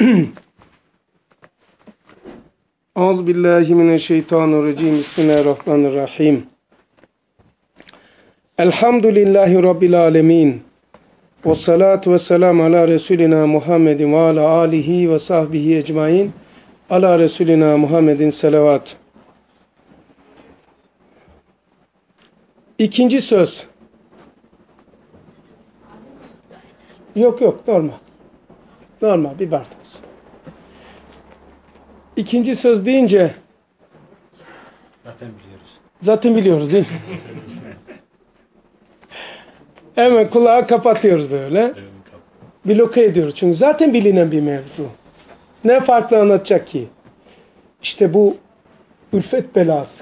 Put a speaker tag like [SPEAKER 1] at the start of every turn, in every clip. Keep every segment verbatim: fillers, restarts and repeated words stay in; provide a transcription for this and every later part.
[SPEAKER 1] Euzubillahimineşşeytanirracim. Bismillahirrahmanirrahim. Elhamdülillahi Rabbil alemin. Ve salatu ve selamu ala Resulina Muhammedin ve ala alihi ve sahbihi ecmain. Ala Resulina Muhammedin selavat. İkinci söz. Yok yok normal. Normal bir bardak. İkinci söz deyince
[SPEAKER 2] zaten biliyoruz.
[SPEAKER 1] Zaten biliyoruz değil mi? Hemen kulağı kapatıyoruz böyle. Bloke ediyoruz. Çünkü zaten bilinen bir mevzu. Ne farklı anlatacak ki? İşte bu ülfet belası.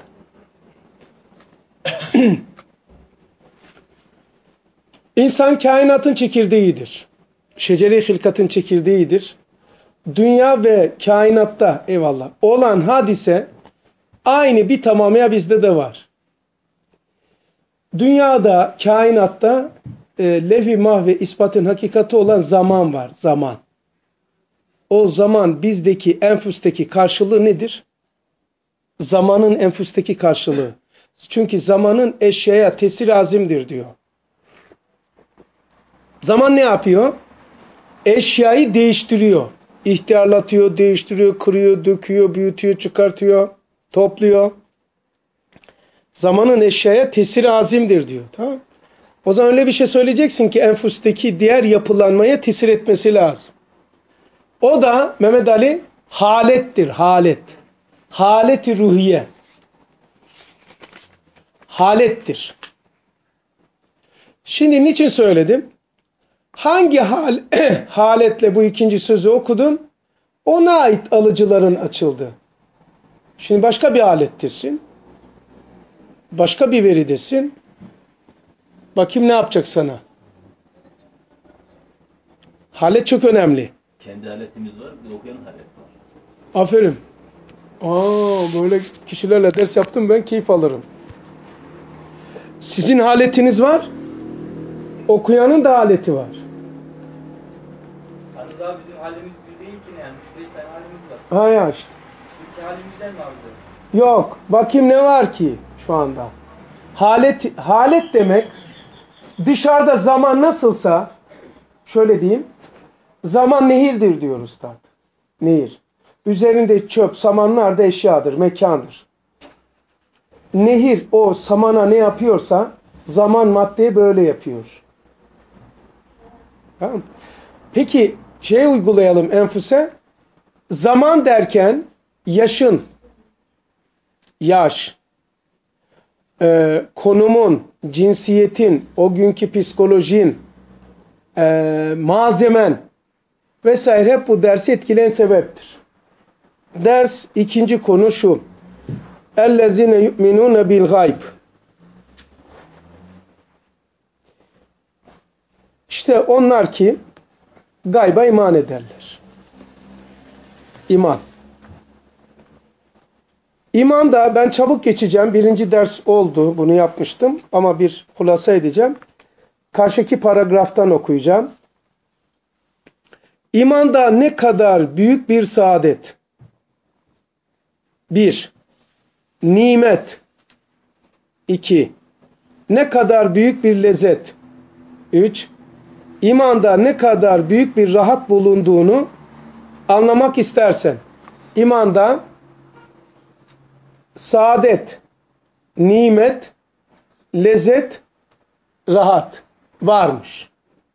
[SPEAKER 1] İnsan kainatın çekirdeğidir. Şecere-i hilkatın çekirdeğidir. Dünya ve kainatta eyvallah olan hadise aynı bir tamamıyla bizde de var. Dünyada, kainatta e, levh-i mahve ispatın hakikati olan zaman var. Zaman. O zaman bizdeki enfüsteki karşılığı nedir? Zamanın enfüsteki karşılığı. Çünkü zamanın eşyaya tesir azimdir diyor. Zaman ne yapıyor? Eşyayı değiştiriyor. İhtiyarlatıyor, değiştiriyor, kırıyor, döküyor, büyütüyor, çıkartıyor, topluyor. Zamanın eşyaya tesir azimdir diyor. Tamam. O zaman öyle bir şey söyleyeceksin ki enfusteki diğer yapılanmaya tesir etmesi lazım. O da Mehmet Ali halettir, halet. Haleti ruhiye. Halettir. Şimdi niçin söyledim? Hangi hal, haletle bu ikinci sözü okudun? Ona ait alıcıların açıldı. Şimdi başka bir alettesin. Başka bir veridesin. Bakayım ne yapacak sana? Halet çok önemli.
[SPEAKER 3] Kendi haletimiz var, bir de okuyanın haleti var.
[SPEAKER 1] Aferin. Aa, böyle kişilerle ders yaptım, ben keyif alırım. Sizin haletiniz var. Okuyanın da haleti var.
[SPEAKER 4] Aslında daha bizim halimiz bir değil ki yani. Üç beş tane halimiz var.
[SPEAKER 1] Ha ya işte.
[SPEAKER 4] İki halimizden mi alacağız?
[SPEAKER 1] Yok. Bakayım ne var ki şu anda. Halet, halet demek dışarıda zaman nasılsa şöyle diyeyim. Zaman nehirdir diyor Üstad. Nehir. Üzerinde çöp, samanlar da eşyadır, mekandır. Nehir o samana ne yapıyorsa zaman maddeye böyle yapıyor. Tamam. Peki şey uygulayalım enfüse. Zaman derken yaşın, yaş, e, konumun, cinsiyetin, o günkü psikolojin, e, malzemen vesaire hep bu dersi etkileyen sebeptir. Ders ikinci konu şu. اَلَّذِينَ يُؤْمِنُونَ بِالْغَيْبِ. İşte onlar ki gayba iman ederler. İman. İman da ben çabuk geçeceğim. Birinci ders oldu. Bunu yapmıştım. Ama bir hulasa edeceğim. Karşıki paragraftan okuyacağım. İmanda ne kadar büyük bir saadet. Bir. Nimet. İki. Ne kadar büyük bir lezzet. Üç. İmanda ne kadar büyük bir rahat bulunduğunu anlamak istersen, imanda saadet, nimet, lezzet, rahat varmış.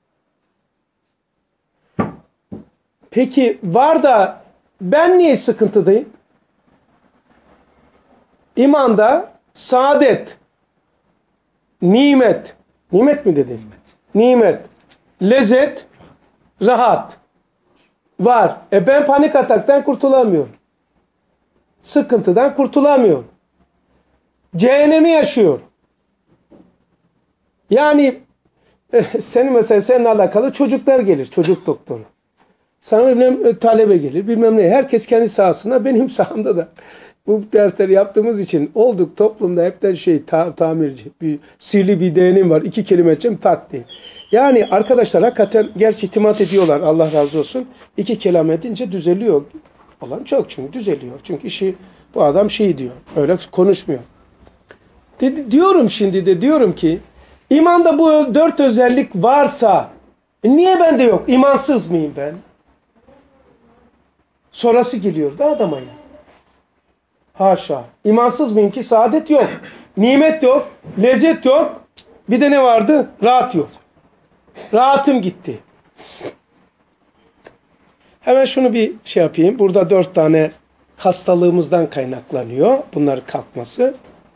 [SPEAKER 1] Peki var da ben niye sıkıntıdayım? İmanda saadet, nimet, nimet mi dedim? Nimet. Nimet, lezzet, rahat var. E ben panik ataktan kurtulamıyorum. Sıkıntıdan kurtulamıyorum. Cehennemi yaşıyorum. Yani e, senin mesela seninle alakalı çocuklar gelir. Çocuk doktoru. Sana bilmem talebe gelir. Bilmem ne. Herkes kendi sahasına. Benim sahamda da bu dersleri yaptığımız için olduk toplumda hepten şey ta, tamirci. Bir sihirli bir değenim var. İki kelime edeceğim tatlı. Yani arkadaşlar hakikaten gerçi itimat ediyorlar. Allah razı olsun. İki kelam edince düzeliyor. Olan çok çünkü düzeliyor. Çünkü işi bu adam şey diyor. Öyle konuşmuyor. De, diyorum şimdi de diyorum ki imanda bu dört özellik varsa niye bende yok? İmansız mıyım ben? Sonrası geliyor da adama ya. Haşa. İmansız mıyım ki? Saadet yok. Nimet yok. Lezzet yok. Bir de ne vardı? Rahat yok. Rahatım gitti. Hemen şunu bir şey yapayım. Burada dört tane hastalığımızdan kaynaklanıyor. Bunların kalkması.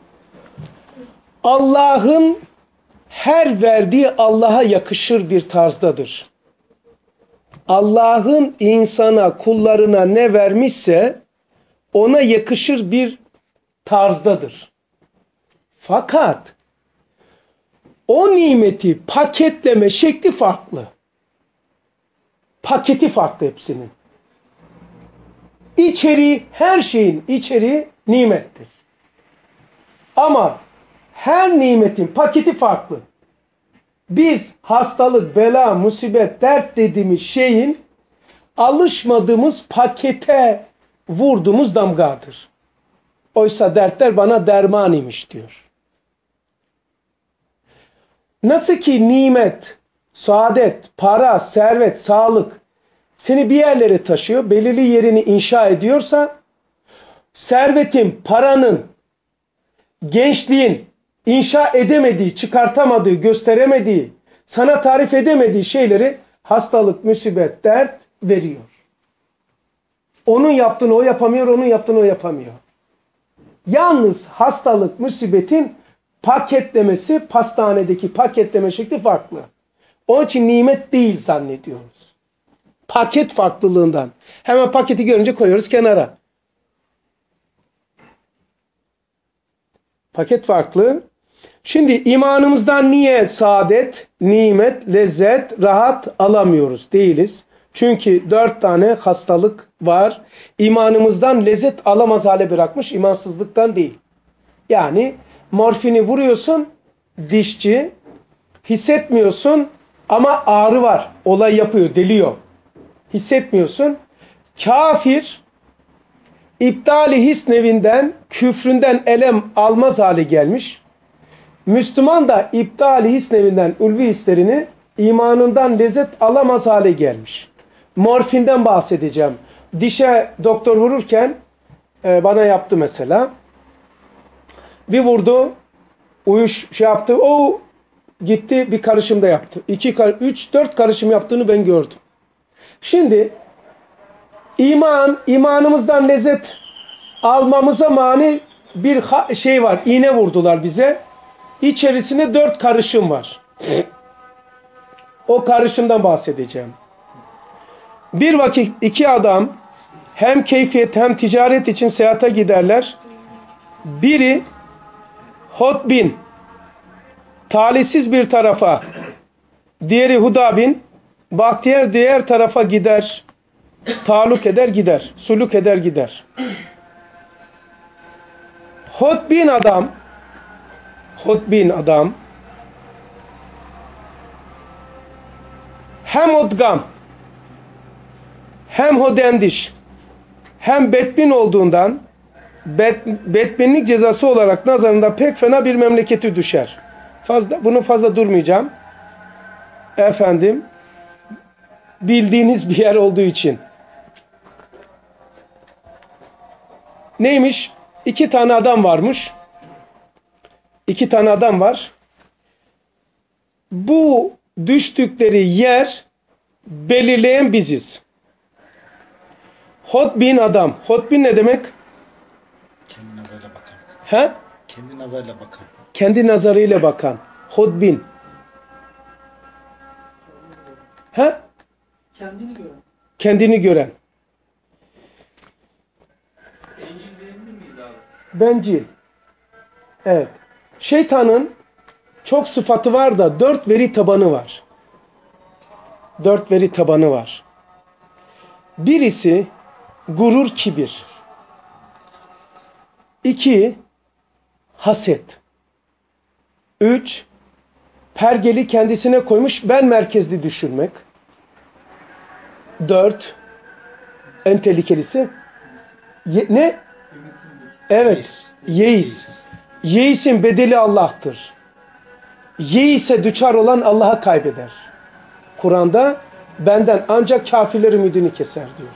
[SPEAKER 1] Allah'ın her verdiği Allah'a yakışır bir tarzdadır. Allah'ın insana, kullarına ne vermişse ona yakışır bir tarzdadır. Fakat o nimeti paketleme şekli farklı. Paketi farklı hepsinin. İçeriği, her şeyin içeriği nimettir. Ama her nimetin paketi farklı. Biz hastalık, bela, musibet, dert dediğimiz şeyin alışmadığımız pakete vurduğumuz damgadır. Oysa dertler bana derman imiş diyor. Nasıl ki nimet, saadet, para, servet, sağlık seni bir yerlere taşıyor, belirli yerini inşa ediyorsa, servetin, paranın, gençliğin inşa edemediği, çıkartamadığı, gösteremediği, sana tarif edemediği şeyleri hastalık, musibet, dert veriyor. Onun yaptığını o yapamıyor, onun yaptığını o yapamıyor. Yalnız hastalık, musibetin paketlemesi, pastanedeki paketleme şekli farklı. Onun için nimet değil zannediyoruz. Paket farklılığından. Hemen paketi görünce koyuyoruz kenara. Paket farklı. Şimdi imanımızdan niye saadet, nimet, lezzet, rahat alamıyoruz? Değiliz. Çünkü dört tane hastalık var. İmanımızdan lezzet alamaz hale bırakmış, imansızlıktan değil. Yani morfini vuruyorsun, dişçi, hissetmiyorsun ama ağrı var. Olay yapıyor, deliyor. Hissetmiyorsun. Kafir, iptali his nevinden, küfründen elem almaz hale gelmiş. Müslüman da iptali his nevinden ulvi hislerini imanından lezzet alamaz hale gelmiş. Morfinden bahsedeceğim. Dişe doktor vururken e, bana yaptı mesela. Bir vurdu, uyuş şey yaptı, o gitti bir karışımda yaptı. İki, üç, dört karışım yaptığını ben gördüm. Şimdi iman, imanımızdan lezzet almamıza mani bir şey var. İğne vurdular bize. İçerisinde dört karışım var. O karışımdan bahsedeceğim. Bir vakit iki adam hem keyfiyet hem ticaret için seyahate giderler. Biri Hotbin, talihsiz bir tarafa, diğeri Hudabin, bahtiyar diğer tarafa gider, taluk eder gider, suluk eder gider. Hotbin adam, Hotbin adam, hem odgam, hem hodendiş, hem betbin olduğundan bet, betbinlik cezası olarak nazarında pek fena bir memleketi düşer. Fazla, bunu fazla durmayacağım. Efendim, bildiğiniz bir yer olduğu için. Neymiş? İki tane adam varmış. İki tane adam var. Bu düştükleri yer belirleyen biziz. Hotbin adam. Hotbin ne demek?
[SPEAKER 2] Kendi nazarıyla bakan.
[SPEAKER 1] He?
[SPEAKER 2] Kendi nazarıyla bakan.
[SPEAKER 1] Kendi nazarıyla bakan. Hotbin. He?
[SPEAKER 4] Kendini gören.
[SPEAKER 1] Kendini gören.
[SPEAKER 4] Bencil diyebilir miyiz abi?
[SPEAKER 1] Bencil. Evet. Şeytanın çok sıfatı var da dört veri tabanı var. Dört veri tabanı var. Birisi gurur, kibir. İki, haset. Üç, pergeli kendisine koymuş ben merkezli düşünmek. Dört, en tehlikelisi ye, ne?
[SPEAKER 4] Ümitsizlik.
[SPEAKER 1] Evet,
[SPEAKER 2] Yeis.
[SPEAKER 1] yeis. Yeisin bedeli Allah'tır. Yeise düçar olan Allah'a kaybeder. Kur'an'da benden ancak kafirler ümidini keser diyor.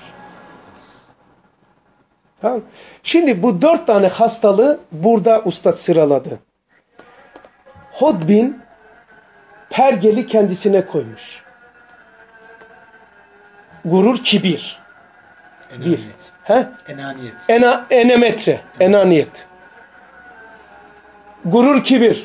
[SPEAKER 1] Tamam. Şimdi bu dört tane hastalığı burada ustad sıraladı. Hodbin pergeli kendisine koymuş. Gurur, kibir.
[SPEAKER 2] Enaniyet.
[SPEAKER 1] He?
[SPEAKER 2] Enaniyet.
[SPEAKER 1] Ena, enemetre, enaniyet. Gurur, kibir.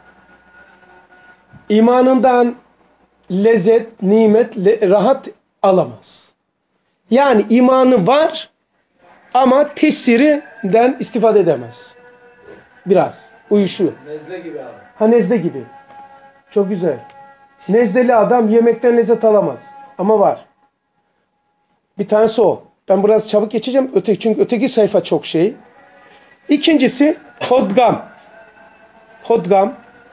[SPEAKER 1] İmanından lezzet, nimet, le, rahat alamaz. Yani imanı var ama tesirinden istifade edemez. Biraz uyuşuyor.
[SPEAKER 4] Nezle gibi abi.
[SPEAKER 1] Ha nezle gibi. Çok güzel. Nezleli adam yemekten lezzet alamaz. Ama var. Bir tanesi o. Ben biraz çabuk geçeceğim. Öteki, çünkü öteki sayfa çok şey. İkincisi hodgam. Hodgam.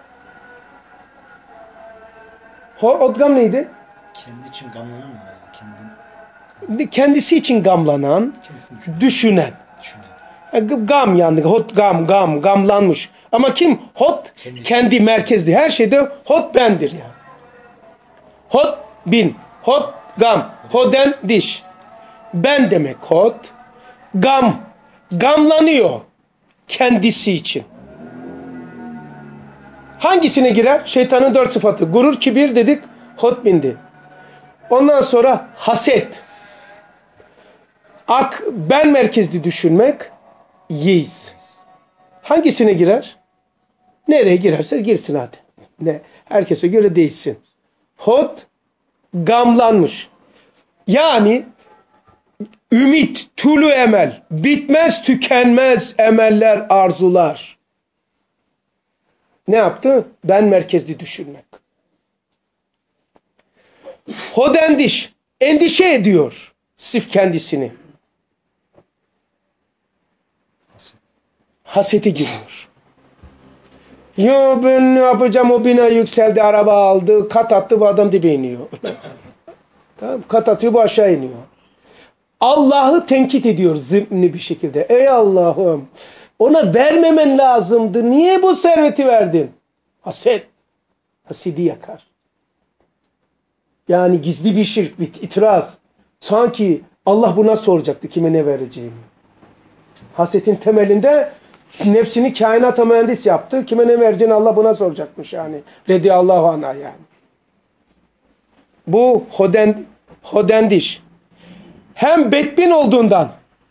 [SPEAKER 1] Hodgam neydi?
[SPEAKER 2] Kendi için gamlanan mı? Yani kendin,
[SPEAKER 1] Kendisi için gamlanan,
[SPEAKER 2] kendisini düşün,
[SPEAKER 1] düşünen.
[SPEAKER 2] düşünen.
[SPEAKER 1] Gam yani hot gam gam gamlanmış. Ama kim? Hot
[SPEAKER 2] Kendi.
[SPEAKER 1] kendi merkezli. Her şeyde hot bendir yani. Hot bin. Hot gam. Hoden diş. Ben demek hot. Gam. Gamlanıyor. Kendisi için. Hangisine girer? Şeytanın dört sıfatı. Gurur, kibir dedik. Hot bindi. Ondan sonra haset. Ak, ben merkezli düşünmek. Yeis. Hangisine girer? Nereye girerse girsin hadi. Ne? Herkese göre değilsin. Hot gamlanmış. Yani ümit, tulu emel, bitmez tükenmez emeller, arzular. Ne yaptı? Ben merkezli düşünmek. Hodendiş, endişe ediyor sırf kendisini. Hasete giriyor. Ya ben ne yapacağım, o bina yükseldi, araba aldı, kat attı, bu adam dibe iniyor. Tamam, kat atıyor, bu aşağı iniyor. Allah'ı tenkit ediyor zımni bir şekilde. Ey Allah'ım, ona vermemen lazımdı. Niye bu serveti verdin? Haset. Hasedi yakar. Yani gizli bir şirk, bir itiraz. Sanki Allah buna soracaktı kime ne vereceğini. Hasetin temelinde nefsini kainata mühendis yaptı. Kime ne vereceğini Allah buna soracakmış yani. Rediyallahu anha yani. Bu hoden, hodendiş. Hem bedbin olduğundan.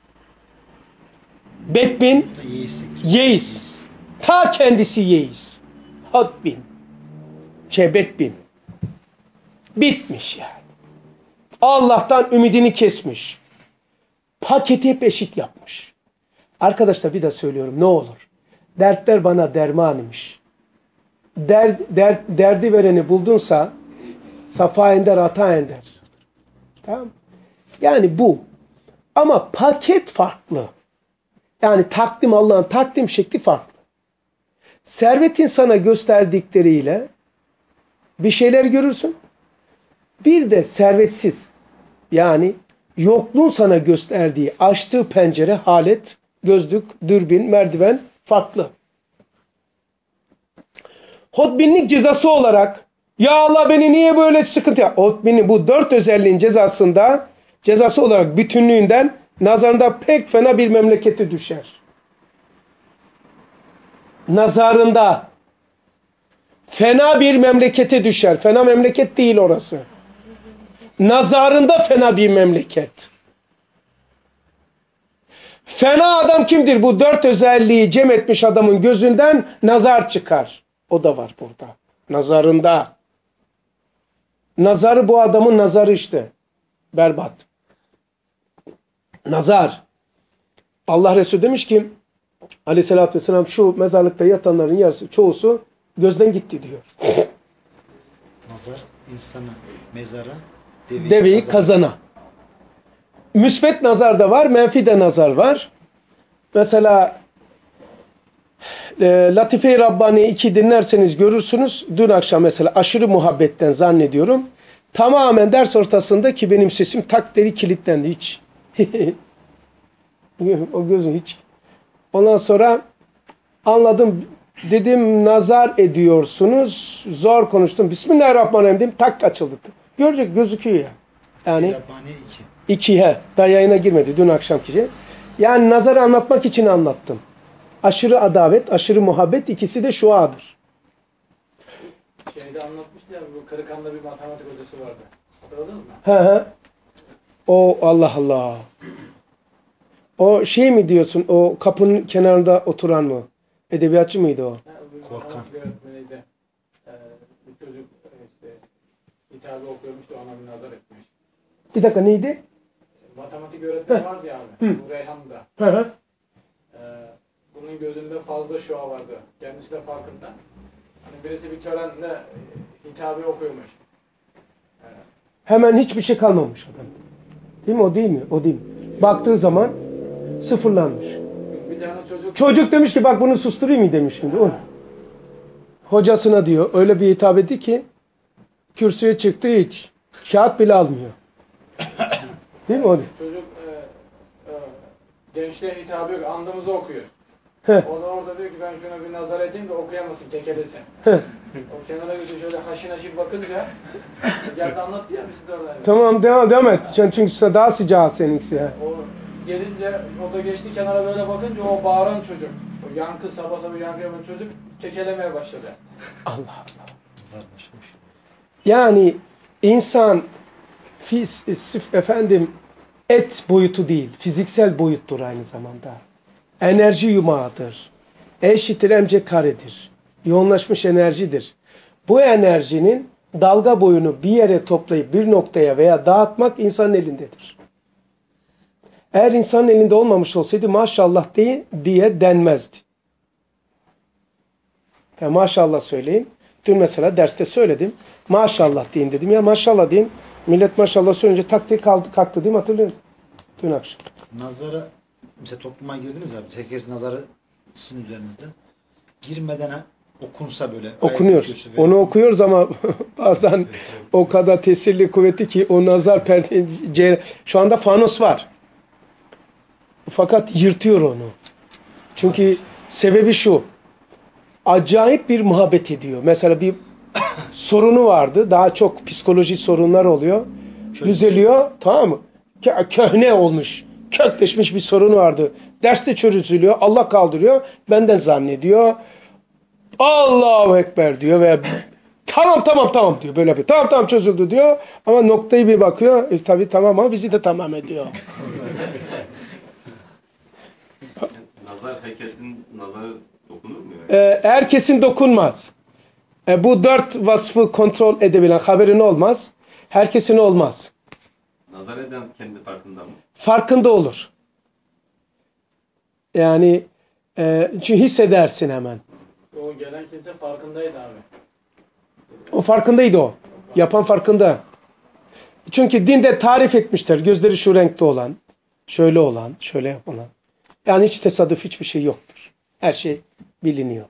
[SPEAKER 1] Bedbin, yeis. Ta kendisi yeis. Hodbin. Şey bedbin. Bitmiş yani. Allah'tan ümidini kesmiş. Paketi hep eşit yapmış. Arkadaşlar bir de söylüyorum ne olur. Dertler bana derman imiş. Der, der, derdi vereni buldunsa safa ender, hata ender. Tamam. Yani bu. Ama paket farklı. Yani takdim, Allah'ın takdim şekli farklı. Servetin sana gösterdikleriyle bir şeyler görürsün. Bir de servetsiz. Yani yokluğun sana gösterdiği, açtığı pencere, halet, gözlük, dürbün, merdiven farklı. Hodbinlik cezası olarak ya Allah beni niye böyle sıkıntı yap? Hodbinlik bu dört özelliğin cezasında cezası olarak bütünlüğünden nazarında pek fena bir memleketi düşer. Nazarında fena bir memlekete düşer. Fena memleket değil orası. Nazarında fena bir memleket. Fena adam kimdir? Bu dört özelliği cem etmiş adamın gözünden nazar çıkar. O da var burada. Nazarında. Nazarı bu adamın nazarı işte. Berbat. Nazar. Allah Resulü demiş ki aleyhissalatü vesselam şu mezarlıkta yatanların yarısı çoğusu gözden gitti diyor.
[SPEAKER 2] Nazar insana, mezara, deveyi,
[SPEAKER 1] Deveyi
[SPEAKER 2] kazana.
[SPEAKER 1] kazana. Müsbet nazar da var, menfi de nazar var. Mesela E, Latife-i Rabbani iki dinlerseniz görürsünüz. Dün akşam mesela aşırı muhabbetten zannediyorum. Tamamen ders ortasında ki benim sesim tak deri kilitlendi hiç. O gözü hiç. Ondan sonra anladım. Dedim nazar ediyorsunuz. Zor konuştum. Bismillahirrahmanirrahim dedim. Tak açıldı. Görecek gözüküyor ya. Yani
[SPEAKER 2] Rabbani iki.
[SPEAKER 1] iki he. Daha yayına girmedi dün akşamki şey. Yani nazarı anlatmak için anlattım. Aşırı adavet, aşırı muhabbet ikisi de şuadır.
[SPEAKER 4] Şeyde anlatmıştı ya, bu Kırıkhan'da bir matematik hocası vardı. Hatırladınız mı?
[SPEAKER 1] He he. O Allah Allah. O şey mi diyorsun? O kapının kenarında oturan mı? Edebiyatçı mıydı o?
[SPEAKER 4] Ha, bir
[SPEAKER 2] Korkan.
[SPEAKER 4] matematik öğretmeniydi. Ee, bir çocuk e, işte hitabı okuyormuş da ona bir nazar etmiş.
[SPEAKER 1] Bir dakika neydi?
[SPEAKER 4] Matematik öğretmeni vardı ya abi.
[SPEAKER 1] Hı.
[SPEAKER 4] Bu Reyhan'da.
[SPEAKER 1] Hı hı.
[SPEAKER 4] Ee, bunun gözünde fazla şua vardı. Kendisi de farkında. Hani birisi bir törenle e, hitabı okuyormuş.
[SPEAKER 1] Hemen hiçbir şey kalmamış adam. Değil mi? O değil mi? O değil mi? Baktığı zaman sıfırlanmış.
[SPEAKER 4] Bir tane çocuk...
[SPEAKER 1] Çocuk demiş ki bak bunu susturayım mı demiş şimdi. Onu. Hocasına diyor öyle bir hitap etti ki kürsüye çıktı hiç. Kağıt bile almıyor. Değil mi o? Değil.
[SPEAKER 4] Çocuk e, e, gençliğe hitabı yok. Andımızı okuyor.
[SPEAKER 1] Heh.
[SPEAKER 4] O da orada diyor ki ben şuna bir nazar edeyim de okuyamasın, kekelesin.
[SPEAKER 1] Heh.
[SPEAKER 4] O kenara gidiyor şöyle haşin haşin bakınca geldi anlattı ya biz de orada.
[SPEAKER 1] Tamam devam, devam et. Çünkü daha sıcağı seninkisi ya.
[SPEAKER 4] O gelince o da geçti kenara böyle bakınca o bağıran çocuk, o yankı sabah sabah yankı yapan çocuk kekelemeye başladı.
[SPEAKER 1] Allah Allah.
[SPEAKER 2] Nazar başlamış.
[SPEAKER 1] Yani insan fiz, efendim et boyutu değil, fiziksel boyuttur aynı zamanda. Enerji yumağıdır. E eşittir mc karedir. Yoğunlaşmış enerjidir. Bu enerjinin dalga boyunu bir yere toplayıp bir noktaya veya dağıtmak insanın elindedir. Eğer insanın elinde olmamış olsaydı maşallah diye, diye denmezdi. Ya maşallah söyleyin. Dün mesela derste söyledim. Maşallah deyin dedim. Ya maşallah deyin. Millet maşallah söyleyince tak diye kaldı, kalktı değil mi? Hatırlıyor musun? Dün akşam.
[SPEAKER 2] Nazara, mesela topluma girdiniz abi. Herkes nazarı sizin üzerinizde. Girmeden ha, okunsa böyle.
[SPEAKER 1] Okunuyoruz. Onu okuyoruz ama bazen o kadar tesirli kuvveti ki o nazar perde şu anda fanos var. Fakat yırtıyor onu. Çünkü sebebi şu. Acayip bir muhabbet ediyor. Mesela bir sorunu vardı. Daha çok psikoloji sorunlar oluyor. Düzeliyor. Tamam mı? Köhne olmuş. Kökleşmiş bir sorun vardı. Derste çözülüyor. Allah kaldırıyor. Benden zannediyor. Allahu Ekber diyor veya tamam tamam tamam diyor. Böyle bir tamam tamam çözüldü diyor. Ama noktayı bir bakıyor. E, tabii tamam ama bizi de tamam ediyor.
[SPEAKER 3] Nazar herkesin nazarı dokunur mu? Yani?
[SPEAKER 1] Ee, herkesin dokunmaz. E, bu dört vasfı kontrol edebilen haberin olmaz. Herkesin olmaz.
[SPEAKER 3] Nazar eden kendi farkında mı?
[SPEAKER 1] Farkında olur. Yani e, çünkü hissedersin hemen.
[SPEAKER 4] O gelen kimse farkındaydı abi.
[SPEAKER 1] O farkındaydı o. Yapan farkında. Çünkü dinde tarif etmişler. Gözleri şu renkte olan, şöyle olan, şöyle yapılan. Yani hiç tesadüf hiçbir şey yoktur. Her şey biliniyor.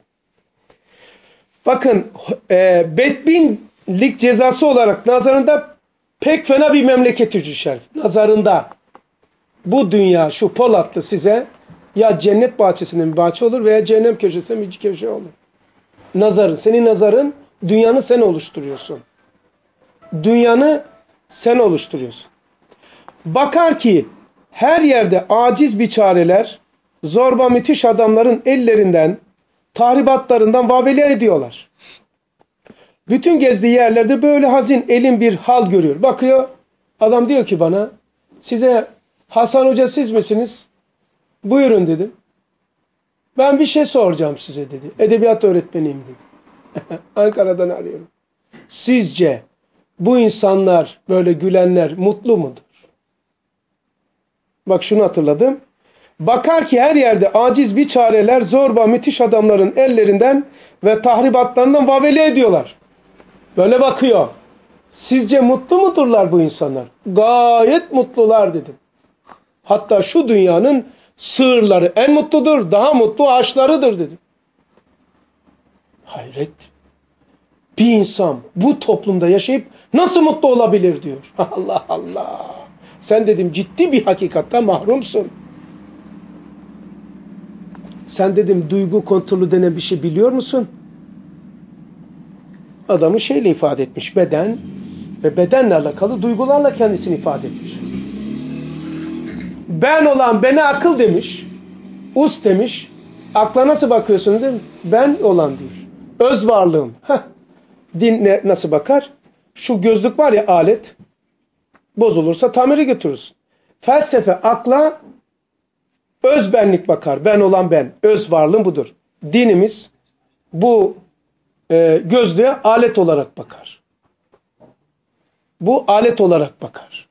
[SPEAKER 1] Bakın e, bedbinlik cezası olarak nazarında pek fena bir memleket düşer. Nazarında bu dünya şu Polatlı size ya cennet bahçesinde bir bahçe olur veya cehennem köşesinde bir köşe olur. Nazarın, senin nazarın dünyanı sen oluşturuyorsun. Dünyanı sen oluşturuyorsun. Bakar ki her yerde aciz biçareler zorba müthiş adamların ellerinden, tahribatlarından vabele ediyorlar. Bütün gezdiği yerlerde böyle hazin elin bir hal görüyor. Bakıyor, adam diyor ki bana, size Hasan Hoca siz misiniz? Buyurun dedim. Ben bir şey soracağım size dedi. Edebiyat öğretmeniyim dedi. Ankara'dan arıyorum. Sizce bu insanlar böyle gülenler mutlu mudur? Bak şunu hatırladım. Bakar ki her yerde aciz biçareler zorba müthiş adamların ellerinden ve tahribatlarından vabele ediyorlar. Böyle bakıyor. Sizce mutlu mudurlar bu insanlar? Gayet mutlular dedim. Hatta şu dünyanın sığırları en mutludur, daha mutlu ağaçlarıdır dedim. Hayret. Bir insan bu toplumda yaşayıp nasıl mutlu olabilir diyor. Allah Allah. Sen dedim ciddi bir hakikatten mahrumsun. Sen dedim duygu kontrolü denen bir şey biliyor musun? Adamı şeyle ifade etmiş. Beden ve bedenle alakalı duygularla kendisini ifade etmiş. Ben olan bene akıl demiş. Us demiş. Akla nasıl bakıyorsun değil mi? Ben olan diyor. Öz varlığım. Heh. Din ne, nasıl bakar? Şu gözlük var ya alet. Bozulursa tamiri götürürsün. Felsefe akla öz benlik bakar. Ben olan ben. Öz varlığım budur. Dinimiz bu e, gözlüğe alet olarak bakar. Bu alet olarak bakar.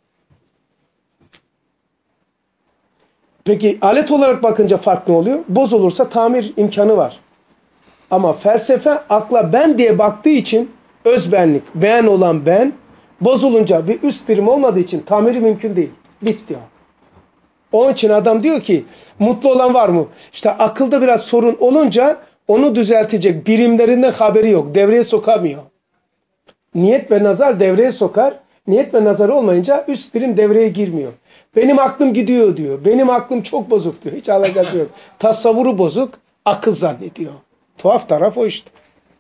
[SPEAKER 1] Peki alet olarak bakınca fark ne oluyor? Bozulursa tamir imkanı var. Ama felsefe akla ben diye baktığı için özbenlik, ben olan ben, bozulunca bir üst birim olmadığı için tamiri mümkün değil. Bitti o. Onun için adam diyor ki mutlu olan var mı? İşte akılda biraz sorun olunca onu düzeltecek birimlerinden haberi yok. Devreye sokamıyor. Niyet ve nazar devreye sokar. Niyet ve nazar olmayınca üst birim devreye girmiyor. Benim aklım gidiyor diyor. Benim aklım çok bozuk diyor. Hiç alakası yok. Tasavvuru bozuk, akıl zannediyor. Tuhaf taraf o işte.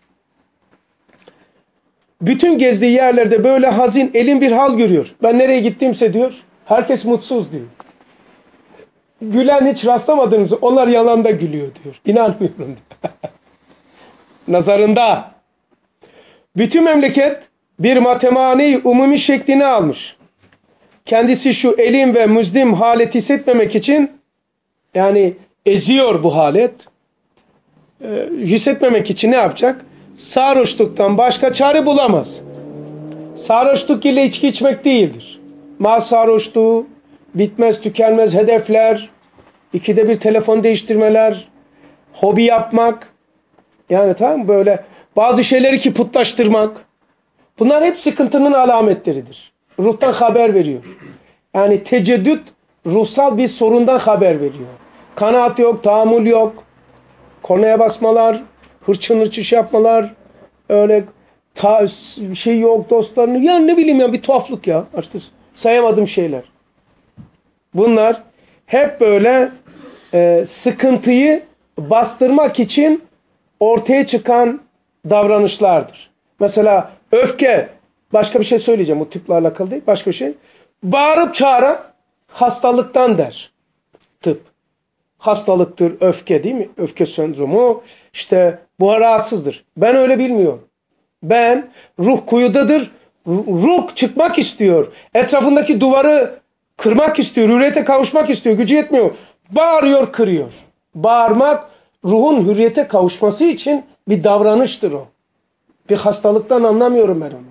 [SPEAKER 1] Bütün gezdiği yerlerde böyle hazin, elin bir hal görüyor. Ben nereye gittiğimse diyor, herkes mutsuz diyor. Gülen hiç rastlamadığımız, onlar yalanda gülüyor diyor. İnanmıyorum diyor. Nazarında bütün memleket bir matemani umumi şeklini almış. Kendisi şu elim ve müzdim halet hissetmemek için, yani eziyor bu halet, e, hissetmemek için ne yapacak? Sarhoşluktan başka çare bulamaz. Sarhoşluk ile içki içmek değildir. Mal sarhoşluğu, bitmez tükenmez hedefler, ikide bir telefon değiştirmeler, hobi yapmak, yani tamam böyle bazı şeyleri ki putlaştırmak, bunlar hep sıkıntının alametleridir. Ruhtan haber veriyor. Yani teceddüt ruhsal bir sorundan haber veriyor. Kanaat yok, tahammül yok, kornaya basmalar, hırçın hırçış yapmalar, öyle ta, şey yok dostlarını, ya ne bileyim ya bir tuhaflık ya. İşte sayamadığım şeyler. Bunlar hep böyle e, sıkıntıyı bastırmak için ortaya çıkan davranışlardır. Mesela öfke, başka bir şey söyleyeceğim, o tıpla alakalı değil, başka bir şey. Bağırıp çağıran hastalıktan der tıp. Hastalıktır, öfke değil mi? Öfke sendromu, işte bu rahatsızdır. Ben öyle bilmiyorum. Ben, ruh kuyudadır, ruh çıkmak istiyor. Etrafındaki duvarı kırmak istiyor, hürriyete kavuşmak istiyor, gücü yetmiyor. Bağırıyor, kırıyor. Bağırmak, ruhun hürriyete kavuşması için bir davranıştır o. Bir hastalıktan anlamıyorum ben onu.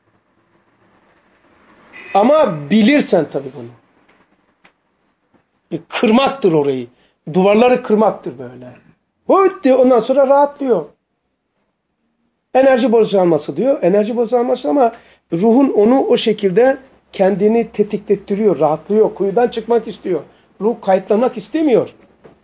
[SPEAKER 1] Ama bilirsen tabii bunu. E, kırmaktır orayı. Duvarları kırmaktır böyle. Hıt diyor, ondan sonra rahatlıyor. Enerji boşalması diyor. Enerji boşalması ama ruhun onu o şekilde kendini tetiklettiriyor, rahatlıyor. Kuyudan çıkmak istiyor. Ruh kayıtlamak istemiyor.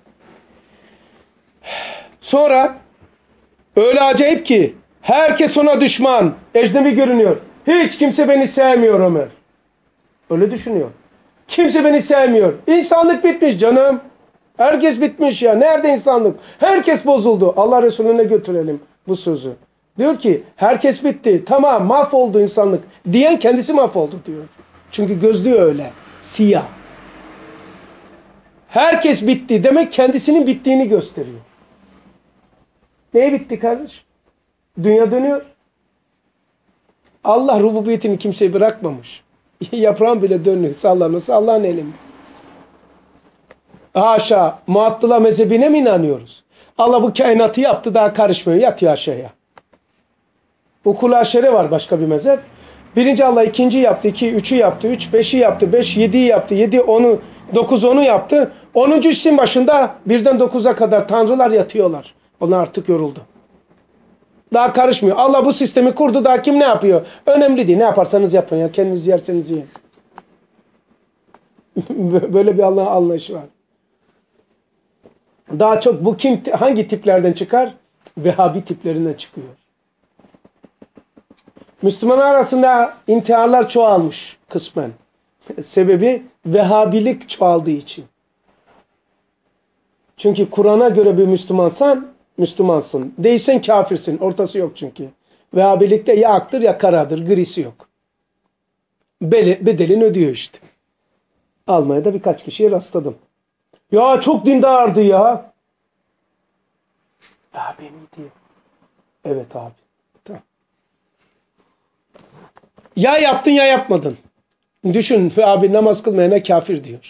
[SPEAKER 1] Sonra öyle acayip ki herkes ona düşman, ecnebi görünüyor. Hiç kimse beni sevmiyor Ömer. Öyle düşünüyor. Kimse beni sevmiyor. İnsanlık bitmiş canım. Herkes bitmiş ya. Nerede insanlık? Herkes bozuldu. Allah Resulüne götürelim bu sözü. Diyor ki herkes bitti. Tamam, mahvoldu insanlık. Diyen kendisi mahvoldu diyor. Çünkü gözlüğü öyle. Siyah. Herkes bitti demek kendisinin bittiğini gösteriyor. Neye bitti kardeş? Dünya dönüyor. Allah rububiyetini kimseye bırakmamış. Yaprağın bile dönüyor, sallanması Allah'ın elinde. Haşa, Muattıla mezhebine mi inanıyoruz? Allah bu kainatı yaptı, daha karışmıyor, yatıyor aşağıya. Ukul aşere var başka bir mezhep. Birinci Allah ikinci yaptı, iki, üçü yaptı, üç, beşi yaptı, beş, yediyi yaptı, yedi, onu, dokuz, onu yaptı. Onuncu işin başında birden dokuza kadar tanrılar yatıyorlar. Onlar artık yoruldu. Daha karışmıyor. Allah bu sistemi kurdu, daha kim ne yapıyor? Önemli değil. Ne yaparsanız yapın ya. Kendiniz yerseniz yiyin. Böyle bir Allah anlayışı var. Daha çok bu kim, hangi tiplerden çıkar? Vehhabi tiplerinden çıkıyor. Müslümanlar arasında intiharlar çoğalmış kısmen. Sebebi Vehhabilik çoğaldığı için. Çünkü Kur'an'a göre bir Müslümansan, Müslümansın. Değilsen kafirsin. Ortası yok çünkü. Vehhabilikte ya aktır ya karadır. Grisi yok. Bedelini ödüyor işte. Almanya'da birkaç kişiye rastladım. Ya çok dindardı ya. Abi miydi? Evet abi. Tamam. Ya yaptın ya yapmadın. Düşün abi namaz kılmayana kafir diyor.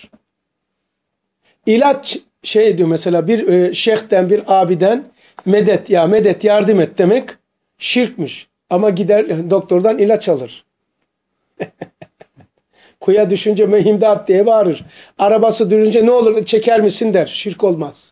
[SPEAKER 1] İlaç şey diyor mesela bir e, şeyhten bir abiden medet ya medet yardım et demek şirkmiş. Ama gider doktordan ilaç alır. Kuya düşünce mühimdat diye bağırır. Arabası dürünce ne olur çeker misin der. Şirk olmaz.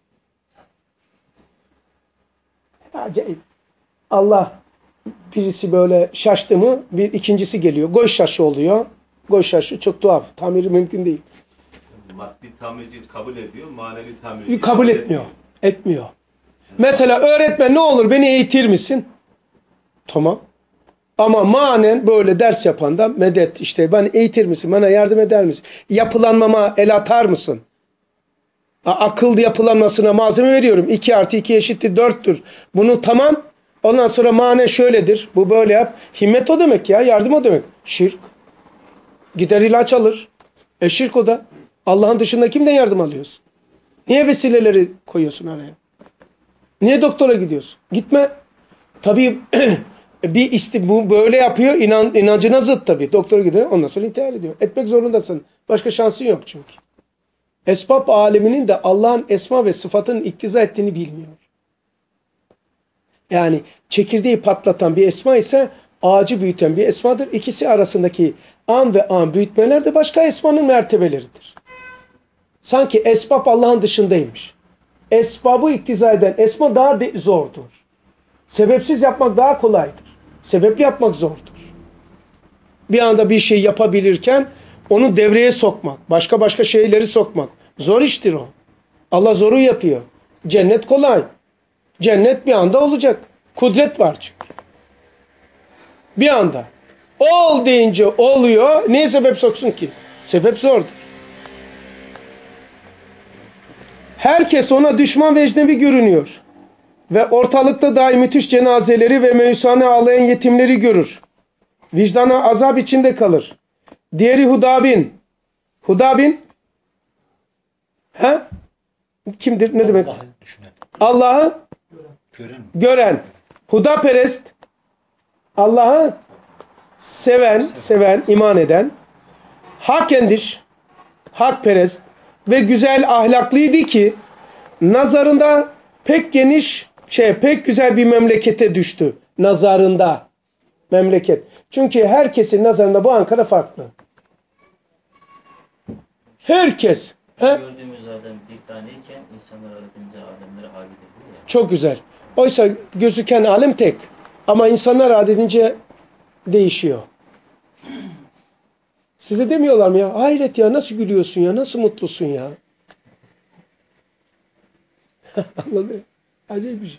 [SPEAKER 1] Acayip. Allah birisi böyle şaştı mı bir ikincisi geliyor. Goş şaşı oluyor. Goş şaşı çok tuhaf. Tamiri mümkün değil.
[SPEAKER 3] Maddi tamirci kabul ediyor, manevi tamirci
[SPEAKER 1] kabul etmiyor. Etmiyor. Mesela öğretmen ne olur beni eğitir misin? Tamam. Ama manen böyle ders yapan da medet işte bana eğitir misin? Bana yardım eder misin? Yapılanmama el atar mısın? Akıl yapılanmasına malzeme veriyorum. iki artı iki eşittir dörttür. Bunu tamam. Ondan sonra manen şöyledir. Bu böyle yap. Himmet o demek ya. Yardım o demek. Şirk. Gider ilaç alır. E şirk o da. Allah'ın dışında kimden yardım alıyorsun? Niye vesileleri koyuyorsun araya? Niye doktora gidiyorsun? Gitme. Tabii bir isti bu böyle yapıyor. İnan, inancına zıt tabii. Doktora gidiyor. Ondan sonra intihar ediyor. Etmek zorundasın. Başka şansın yok çünkü. Esbab aleminin de Allah'ın esma ve sıfatının iktiza ettiğini bilmiyor. Yani çekirdeği patlatan bir esma ise ağacı büyüten bir esmadır. İkisi arasındaki an ve an büyütmeler de başka esmanın mertebeleridir. Sanki esbab Allah'ın dışındaymış. Esbabı iktiza eden esma daha zordur. Sebepsiz yapmak daha kolaydır. Sebepli yapmak zordur. Bir anda bir şey yapabilirken onu devreye sokmak, başka başka şeyleri sokmak. Zor iştir o. Allah zoru yapıyor. Cennet kolay. Cennet bir anda olacak. Kudret var çünkü. Bir anda. Ol deyince oluyor. Niye sebep soksun ki? Sebep zordur. Herkes ona düşman ve ecnebi görünüyor. Ve ortalıkta dahi müthiş cenazeleri ve meyusane ağlayan yetimleri görür. Vicdana azap içinde kalır. Diğeri Hudabin. Hudabin he? Kimdir? Ne demek?
[SPEAKER 2] Allah'ı düşünen.
[SPEAKER 1] Allah'ı
[SPEAKER 2] Gören.
[SPEAKER 1] gören. Hudaperest. Allah'ı seven, seven, iman eden. Hakendiş. Hakperest. Ve güzel ahlaklıydı ki nazarında pek geniş şey, pek güzel bir memlekete düştü. Nazarında. Memleket. Çünkü herkesin nazarında bu Ankara farklı. Herkes. He?
[SPEAKER 5] Gördüğümüz adam bir taneyken insanlar aradığınca alemleri halinde ediyor ya.
[SPEAKER 1] Çok güzel. Oysa gözüken alem tek. Ama insanlar adedince değişiyor. Size demiyorlar mı ya? Hayret ya nasıl gülüyorsun ya? Nasıl mutlusun ya? Anladın mı? Acayip bir şey.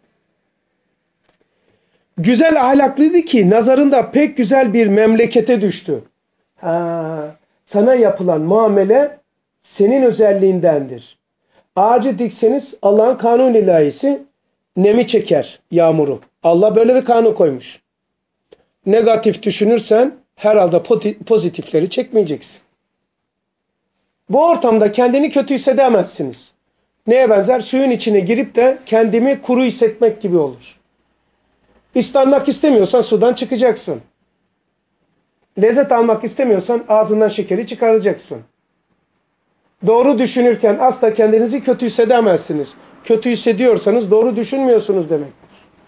[SPEAKER 1] Güzel ahlaklıydı ki nazarında pek güzel bir memlekete düştü. Ha, sana yapılan muamele senin özelliğindendir. Ağacı dikseniz Allah'ın kanun ilahisi nemi çeker, yağmuru. Allah böyle bir kanun koymuş. Negatif düşünürsen herhalde pozitifleri çekmeyeceksin. Bu ortamda kendini kötü hissedemezsiniz. Neye benzer? Suyun içine girip de kendimi kuru hissetmek gibi olur. İslanmak istemiyorsan sudan çıkacaksın. Lezzet almak istemiyorsan ağzından şekeri çıkaracaksın. Doğru düşünürken asla kendinizi kötü hissedemezsiniz. Kötü hissediyorsanız doğru düşünmüyorsunuz demektir.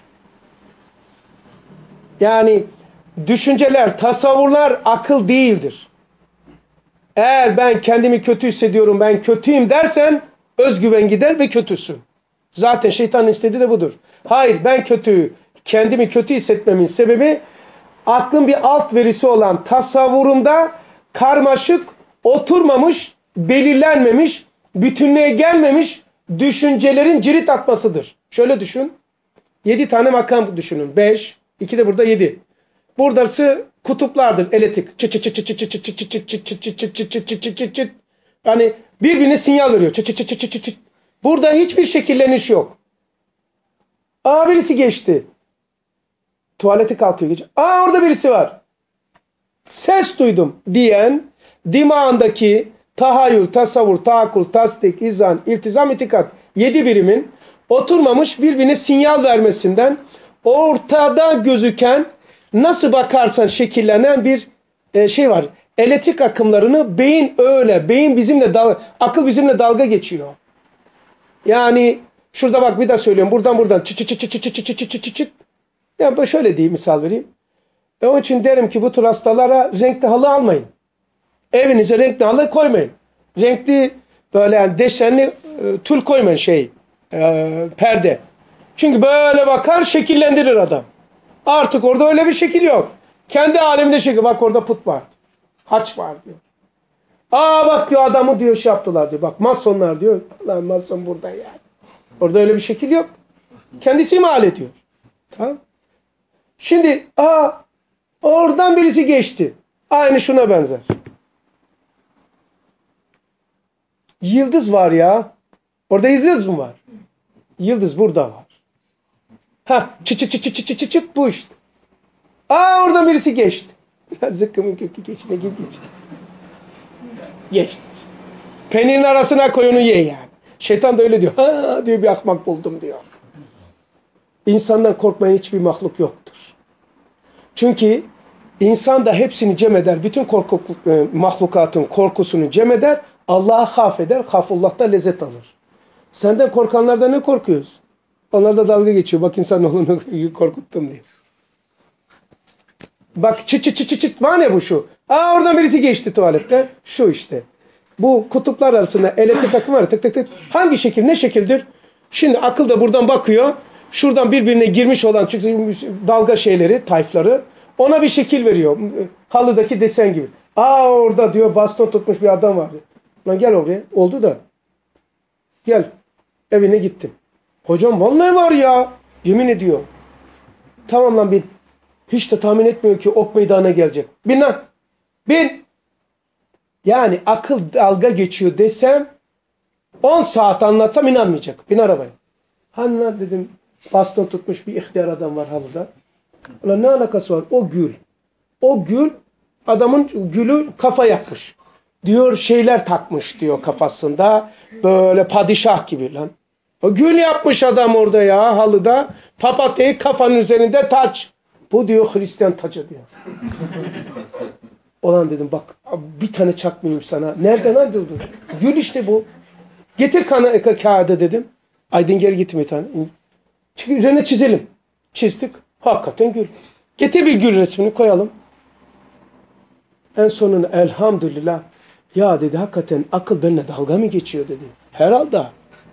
[SPEAKER 1] Yani düşünceler, tasavvurlar akıl değildir. Eğer ben kendimi kötü hissediyorum, ben kötüyüm dersen özgüven gider ve kötüsün. Zaten şeytanın istediği de budur. Hayır ben kötü, kendimi kötü hissetmemin sebebi aklın bir alt verisi olan tasavvurumda karmaşık, oturmamış, belirlenmemiş, bütünlüğe gelmemiş düşüncelerin cirit atmasıdır. Şöyle düşün. Yedi tane makam düşünün. Beş. iki de burada yedi. Buradası kutuplardır. Elektrik. Çıt çıt çıt çıt çıt çıt çıt çıt çıt çıt çıt çıt çıt çıt çıt çıt çıt çıt. Yani birbirine sinyal veriyor. Çıt çıt çıt çıt çıt çıt. Burada hiçbir şekilleniş yok. Aa birisi geçti. Tuvalete kalkıyor geçiyor. Aa orada birisi var. Ses duydum diyen dimağındaki tahayyül, tasavvur, taakkul, tasdik, izan, iltizam, itikat yedi birimin oturmamış birbirine sinyal vermesinden ortada gözüken nasıl bakarsan şekillenen bir e, şey var. Elektrik akımlarını beyin öyle. Beyin bizimle dalga, akıl bizimle dalga geçiyor. Yani şurada bak bir daha söylüyorum. Buradan buradan çıt çıt çıt çıt çıt çıt çıt çıt çıt çıt. Ya şöyle diyeyim misal vereyim. E onun için derim ki bu tür hastalara renkli halı almayın. Evinize renkli halı koymayın. Renkli böyle yani desenli e, tül koymayın şey e, perde. Çünkü böyle bakar şekillendirir adam. Artık orada öyle bir şekil yok. Kendi aleminde şekil. Bak orada put var. Haç var diyor. Aa bak diyor adamı diyor şey yaptılar diyor. Bak masonlar diyor. Lan mason burada yani. Orada öyle bir şekil yok. Kendisi imal ediyor. Tamam. Şimdi aa oradan birisi geçti. Aynı şuna benzer. Yıldız var ya. Orada yıldız mı var? Yıldız burada var. Ha çıt çıt çıt çıt çıt çıt çıt bu işte. Aa oradan birisi geçti. Zıkkımın kökü geçti. Ne gibi geçti? Geçti. Peynirin arasına koy onu ye yani. Şeytan da öyle diyor. Ha diyor bir ahmak buldum diyor. İnsandan korkmayan hiçbir mahluk yoktur. Çünkü insan da hepsini cem eder. Bütün korku, e, mahlukatın korkusunu cem eder. Allah'a haf eder. Hafullah'ta lezzet alır. Senden korkanlardan ne korkuyorsun? Onlar da dalga geçiyor. Bak insanoğlunu korkuttum diyor. Bak çıt çıt çıt çıt çıt var ya bu şu. Aa oradan birisi geçti tuvalette. Şu işte. Bu kutuplar arasında elektrik akımı var. Tık tık tık. Hangi şekil ne şekildir? Şimdi akıl da buradan bakıyor. Şuradan birbirine girmiş olan dalga şeyleri, tayfları ona bir şekil veriyor. Halıdaki desen gibi. Aa orada diyor baston tutmuş bir adam var. Lan gel oraya. Oldu da. Gel. Evine gittim. Hocam vallahi var ya. Yemin ediyor. Tamam lan bin. Hiç de tahmin etmiyor ki ok meydana gelecek. Bin lan. Bin. Yani akıl dalga geçiyor desem on saat anlatsam inanmayacak. Bin arabaya. Hanna dedim baston tutmuş bir ihtiyar adam var halıda. Ulan ne alakası var? O gül. O gül adamın gülü kafa yapmış. Diyor şeyler takmış diyor kafasında. Böyle padişah gibi lan. O gül yapmış adam orada ya halıda. Papatyayı kafanın üzerinde taç. Bu diyor Hristiyan tacı diyor. Olan dedim bak bir tane çakmayayım sana. Nereden lan diyordun? Gül işte bu. Getir kana, kağıdı dedim. Aydın geri gittim bir tane. Çünkü üzerine çizelim. Çizdik. Hakikaten gül. Getir bir gül resmini koyalım. En sonunda elhamdülillah. Ya dedi hakikaten akıl benimle dalga mı geçiyor dedi. Herhalde.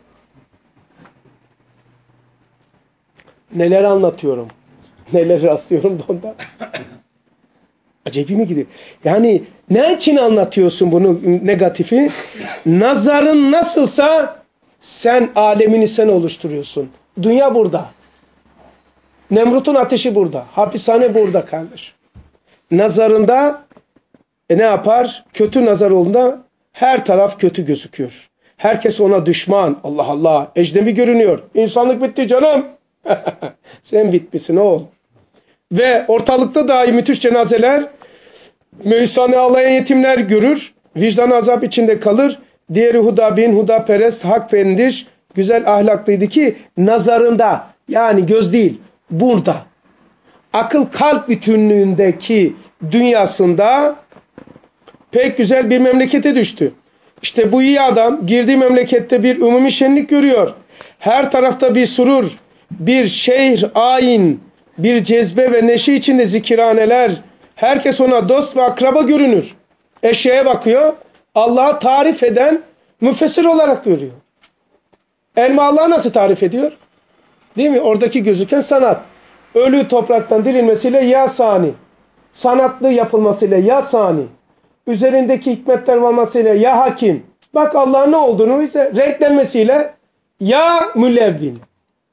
[SPEAKER 1] Neler anlatıyorum. Neler rastlıyorum da ondan. Acayip mi gidiyor? Yani ne için anlatıyorsun bunu negatifi? Nazarın nasılsa sen alemini sen oluşturuyorsun. Dünya burada. Nemrut'un ateşi burada. Hapishane burada kardeş. Nazarında e ne yapar? Kötü nazar olduğunda her taraf kötü gözüküyor. Herkes ona düşman. Allah Allah. Ecnebi görünüyor. İnsanlık bitti canım. Sen bitmişsin oğul. Ve ortalıkta dahi müthiş cenazeler, mühsane ağlayan yetimler görür. Vicdan azap içinde kalır. Diğeri Huda bin Huda perest, hak pendiş, güzel ahlaklıydı ki nazarında yani göz değil burada. Akıl kalp bütünlüğündeki dünyasında pek güzel bir memlekete düştü. İşte bu iyi adam girdiği memlekette bir umumi şenlik görüyor. Her tarafta bir surur, bir şehir, ayin, bir cezbe ve neşe içinde zikirhaneler. Herkes ona dost ve akraba görünür. Eşeğe bakıyor. Allah'ı tarif eden müfessir olarak görüyor. Elma Allah'ı nasıl tarif ediyor? Değil mi? Oradaki gözüken sanat. Ölü topraktan dirilmesiyle ya sani. Sanatlı yapılmasıyla ya sani. Üzerindeki hikmetler olmasıyla ya hakim. Bak Allah'ın ne olduğunu ise renklenmesiyle ya mülevvin.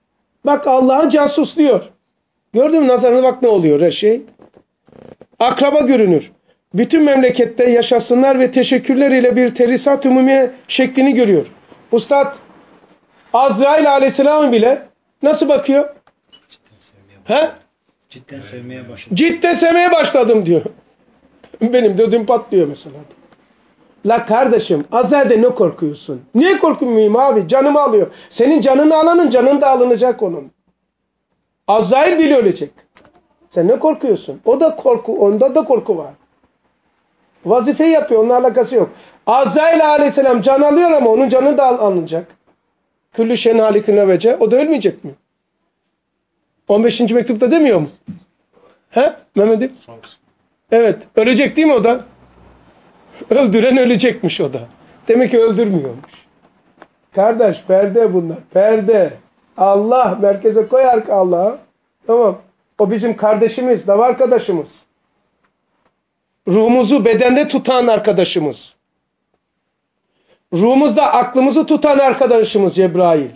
[SPEAKER 1] Bak Allah'ın casus diyor. Gördün mü nazarına bak ne oluyor her şey. Akraba görünür. Bütün memlekette yaşasınlar ve teşekkürler ile bir terisat umumiye şeklini görüyor. Ustad Azrail aleyhisselam bile nasıl bakıyor?
[SPEAKER 2] Cidden sevmeye başladım.
[SPEAKER 1] He?
[SPEAKER 2] Cidden sevmeye başladım.
[SPEAKER 1] Cidden sevmeye başladım diyor. Benim de ödüm patlıyor mesela. La kardeşim Azrail'de ne korkuyorsun? Niye korkmuyorum abi? Canımı alıyor. Senin canını alanın canın da alınacak onun. Azrail bile ölecek. Sen ne korkuyorsun? O da korku, onda da korku var. Vazife yapıyor, onunla alakası yok. Azrail aleyhisselam can alıyor ama onun canı da alınacak. Küllü şeyin halikine vece. O da ölmeyecek mi? on beşinci mektupta demiyor mu? He Mehmet'im? Evet. Ölecek değil mi o da? Öldüren ölecekmiş o da. Demek ki öldürmüyormuş. Kardeş perde bunlar. Perde. Allah merkeze koyar Allah'a. Tamam. O bizim kardeşimiz, dav arkadaşımız. Ruhumuzu bedende tutan arkadaşımız. Ruhumuzda aklımızı tutan arkadaşımız Cebrail.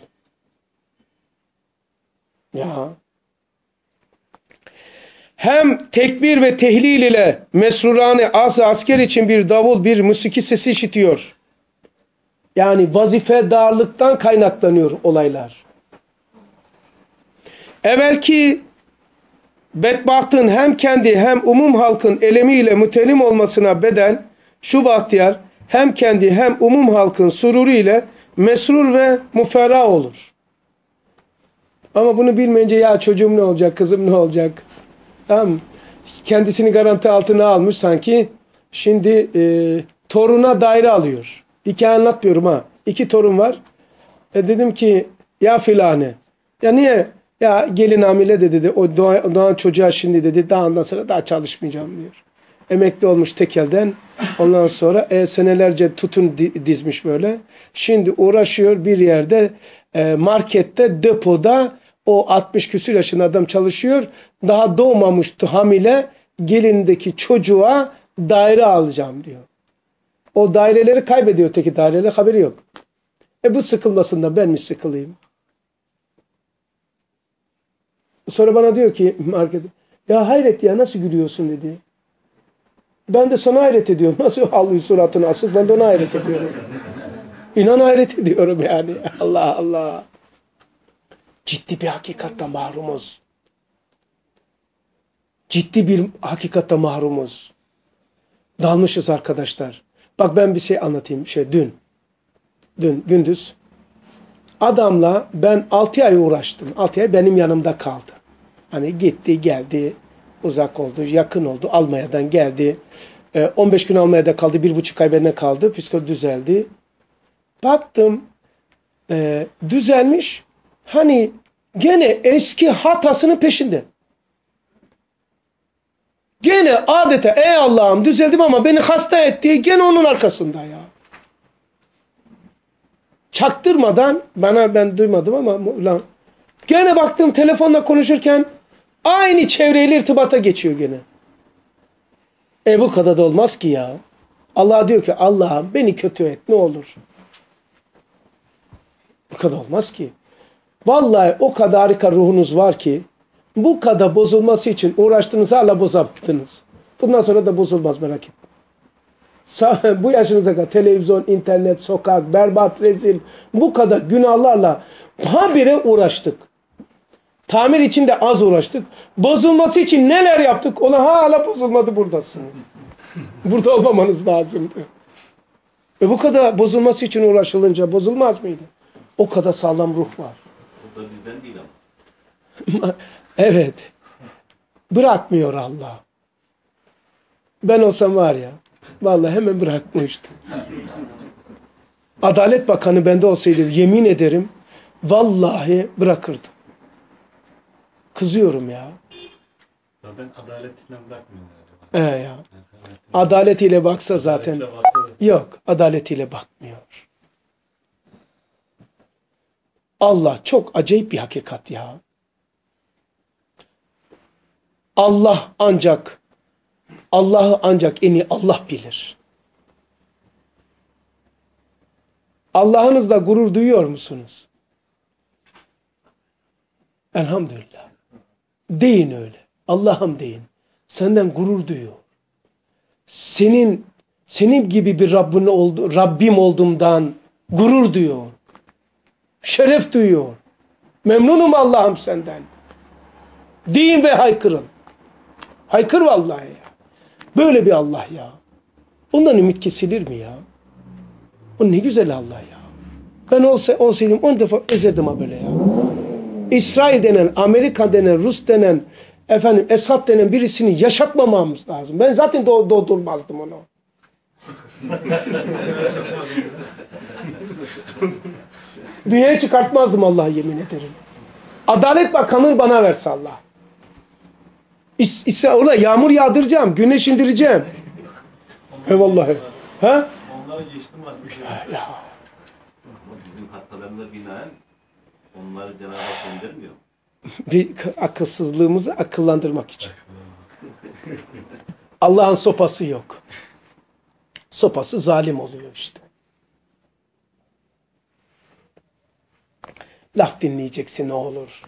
[SPEAKER 1] Ya. Hem tekbir ve tehlil ile mesrurane az asker için bir davul, bir musiki sesi işitiyor. Yani vazife darlıktan kaynaklanıyor olaylar. Evvelki bedbahtın hem kendi hem umum halkın elemiyle mütelim olmasına bedel şu bahtiyar hem kendi hem umum halkın sururu ile mesrur ve muferra olur. Ama bunu bilmeyince ya çocuğum ne olacak, kızım ne olacak? Tamam. Kendisini garanti altına almış sanki. Şimdi e, toruna daire alıyor. Hikaye anlatmıyorum ha. İki torun var. E dedim ki ya filane. Ya niye? Ya gelin hamile de dedi. O doğan, doğan çocuğa şimdi dedi. Daha ondan sonra daha çalışmayacağım diyor. Emekli olmuş tekelden. Ondan sonra e, senelerce tutun dizmiş böyle. Şimdi uğraşıyor bir yerde e, markette depoda o altmış küsur yaşında adam çalışıyor. Daha doğmamıştı hamile. Gelindeki çocuğa daire alacağım diyor. O daireleri kaybediyor teki daireler haberi yok. E bu sıkılmasından ben mi sıkılayım? Sonra bana diyor ki market, ya hayret ya nasıl gülüyorsun dedi. Ben de sana hayret ediyorum. Nasıl alıyor suratını asıl ben de ona hayret ediyorum. İnan hayret ediyorum yani. Allah Allah. Ciddi bir hakikatta mahrumuz. Ciddi bir hakikatta mahrumuz. Dalmışız arkadaşlar. Bak ben bir şey anlatayım. Şey dün. Dün gündüz. Adamla ben altı ay uğraştım. altı ay benim yanımda kaldı. Hani gitti geldi. Uzak oldu. Yakın oldu. Almanya'dan geldi. on beş gün Almanya'da kaldı. Bir buçuk ay bende kaldı. Psikoloji düzeldi. Baktım. E, düzelmiş. Hani gene eski hatasının peşinde. Gene adeta ey Allah'ım düzeldim ama beni hasta etti. Gene onun arkasında ya. Çaktırmadan bana ben duymadım ama ulan, gene baktım telefonla konuşurken aynı çevreyle irtibata geçiyor gene. E bu kadar da olmaz ki ya. Allah diyor ki Allah'ım beni kötü et ne olur. Bu kadar olmaz ki. Vallahi o kadar harika ruhunuz var ki bu kadar bozulması için uğraştınız hala bozamadınız. Bundan sonra da bozulmaz merak etmeyin. Bu yaşınıza kadar televizyon, internet, sokak, berbat, rezil bu kadar günahlarla habire uğraştık. Tamir için de az uğraştık. Bozulması için neler yaptık? Ona hala bozulmadı buradasınız. Burada olmamanız lazımdı. E bu kadar bozulması için uğraşılınca bozulmaz mıydı? O kadar sağlam ruh var.
[SPEAKER 3] O da bizden değil ama.
[SPEAKER 1] Evet. Bırakmıyor Allah. Ben olsam var ya, vallahi hemen bırakmıştım. Adalet Bakanı bende olsaydı yemin ederim, vallahi bırakırdım. Kızıyorum ya.
[SPEAKER 6] Zaten adaletinden bırakmıyorlar.
[SPEAKER 1] Ee ya. Adaletiyle baksa zaten. Yok, adaletiyle bakmıyor. Allah çok acayip bir hakikat ya. Allah ancak, Allah'ı ancak en iyi Allah bilir. Allah'ınızla gurur duyuyor musunuz? Elhamdülillah. Deyin öyle. Allah'ım deyin. Senden gurur duyuyor. Senin senin gibi bir Rabbin oldu, Rabbim olduğumdan gurur duyuyor. Şeref duyuyor. Memnunum Allah'ım senden. Deyin ve haykırın. Haykır vallahi ya. Böyle bir Allah ya. Ondan ümit kesilir mi ya? O ne güzel Allah ya. Ben olsa, olsaydım on defa ezerdim ha böyle ya. İsrail denen, Amerika denen, Rus denen, efendim Esad denen birisini yaşatmamamız lazım. Ben zaten do doldurmazdım onu. Dünyaya çıkartmazdım Allah'a yemin ederim. Adalet Bakanı'nı bana verse Allah. İs, ise orada yağmur yağdıracağım, güneş indireceğim. He vallahi. Ha?
[SPEAKER 3] Onlara geçtim artık.
[SPEAKER 1] Ya.
[SPEAKER 3] Bizim hatalarına binaen onları Cenab-ı Hak göndermiyor.
[SPEAKER 1] Bir akılsızlığımızı akıllandırmak için. Allah'ın sopası yok. Sopası zalim oluyor işte. Laf dinleyeceksin ne olur.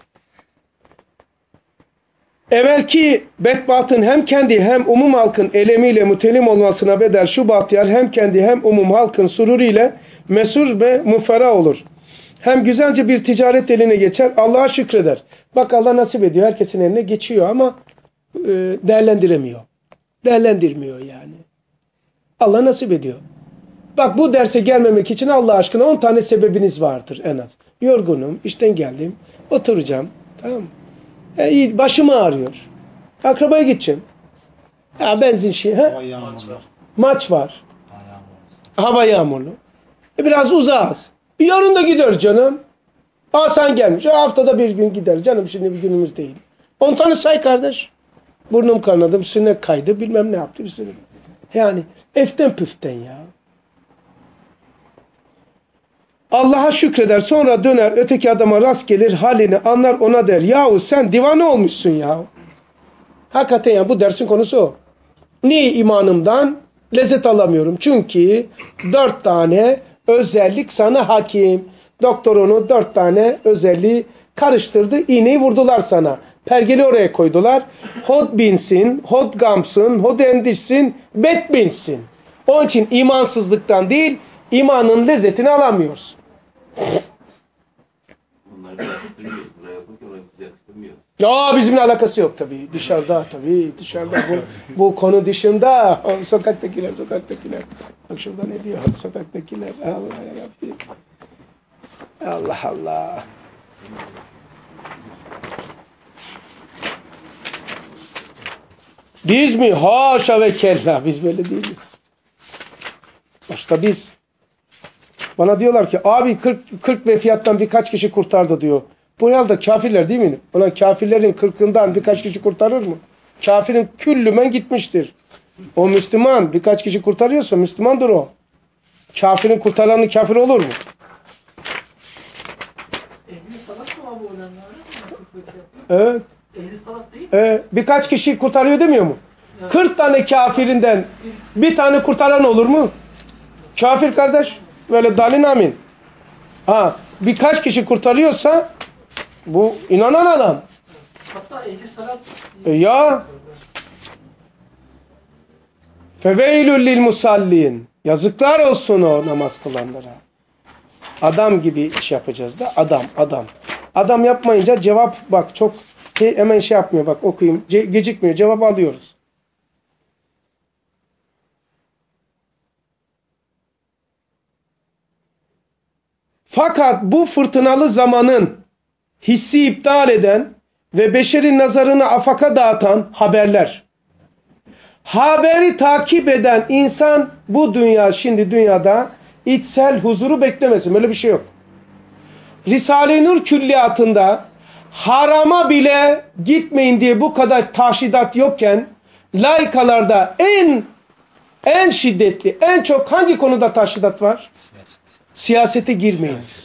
[SPEAKER 1] Evvelki bedbahtın hem kendi hem umum halkın elemiyle mütelim olmasına bedel şu bahtiyar hem kendi hem umum halkın sururiyle mesur ve müferra olur. Hem güzelce bir ticaret eline geçer, Allah'a şükreder. Bak Allah nasip ediyor, herkesin eline geçiyor ama e, değerlendiremiyor. Değerlendirmiyor yani. Allah nasip ediyor. Bak bu derse gelmemek için Allah aşkına on tane sebebiniz vardır en az. Yorgunum, işten geldim, oturacağım. Tamam mı? E, iyi, başım ağrıyor. Akrabaya gideceğim. Ya benzin şey. He?
[SPEAKER 2] Hava yağmurlu.
[SPEAKER 1] Maç var.
[SPEAKER 2] Hava yağmurlu.
[SPEAKER 1] Hava yağmurlu. E, biraz uzağız. E, yarın da gider canım. Aa sen gelmiş. E, haftada bir gün gider. Canım şimdi bir günümüz değil. On tane say kardeş. Burnum kanadı, sinek kaydı, bilmem ne yaptı. Bir sürü. Yani eften püften ya. Allah'a şükreder, sonra döner, öteki adama rast gelir, halini anlar, ona der. Yahu sen divane olmuşsun ya. Hakikaten ya bu dersin konusu o. Niye imanımdan lezzet alamıyorum? Çünkü dört tane özellik sana hakim. Doktor onu dört tane özelliği karıştırdı, iğneyi vurdular sana. Pergeli oraya koydular. Hod binsin, hod gamsın, hod endişsin, bet binsin. Onun için imansızlıktan değil, imanın lezzetini alamıyorsun.
[SPEAKER 3] Onlar da yakıştırmıyor. Buraya yapınca oraya bizi yakıştırmıyor.
[SPEAKER 1] Ya bizimle alakası yok tabii. Dışarıda tabii. Dışarıda bu, bu konu dışında. Sokaktakiler, sokaktakiler. Bak şurada ne diyor? Sokaktakiler. Allah yarabbim. Allah Allah. Biz mi? Haşa ve kella. Biz böyle değiliz. Başta biz. Bana diyorlar ki abi kırk, kırk ve fiyattan birkaç kişi kurtardı diyor. Bu herhalde kafirler değil mi? Ona kafirlerin kırkından birkaç kişi kurtarır mı? Kafirin küllümen gitmiştir. O Müslüman birkaç kişi kurtarıyorsa Müslümandır o. Kafirin kurtaranı kafir olur mu?
[SPEAKER 7] Ehli salat mı abi olanlar?
[SPEAKER 1] Evet.
[SPEAKER 7] Ehli salat değil mi?
[SPEAKER 1] Evet. Birkaç kişi kurtarıyor demiyor mu?
[SPEAKER 7] Evet.
[SPEAKER 1] kırk tane kafirinden bir tane kurtaran olur mu? Kafir kardeş. Böyle dalin amin. Ha, birkaç kişi kurtarıyorsa bu inanan adam.
[SPEAKER 7] Hatta ehli salat
[SPEAKER 1] E ya feveylül lil musallin. Yazıklar olsun o namaz kılanlara. Adam gibi iş yapacağız da adam adam. Adam yapmayınca cevap bak çok hemen şey yapmıyor bak okuyayım Ce gecikmiyor cevap alıyoruz. Fakat bu fırtınalı zamanın hissi iptal eden ve beşerin nazarını afaka dağıtan haberler. Haberi takip eden insan bu dünya şimdi dünyada içsel huzuru beklemesin. Böyle bir şey yok. Risale-i Nur külliyatında harama bile gitmeyin diye bu kadar taşidat yokken laikalarda en en şiddetli, en çok hangi konuda taşidat var?
[SPEAKER 2] Siyaset.
[SPEAKER 1] Siyasete girmeyiniz.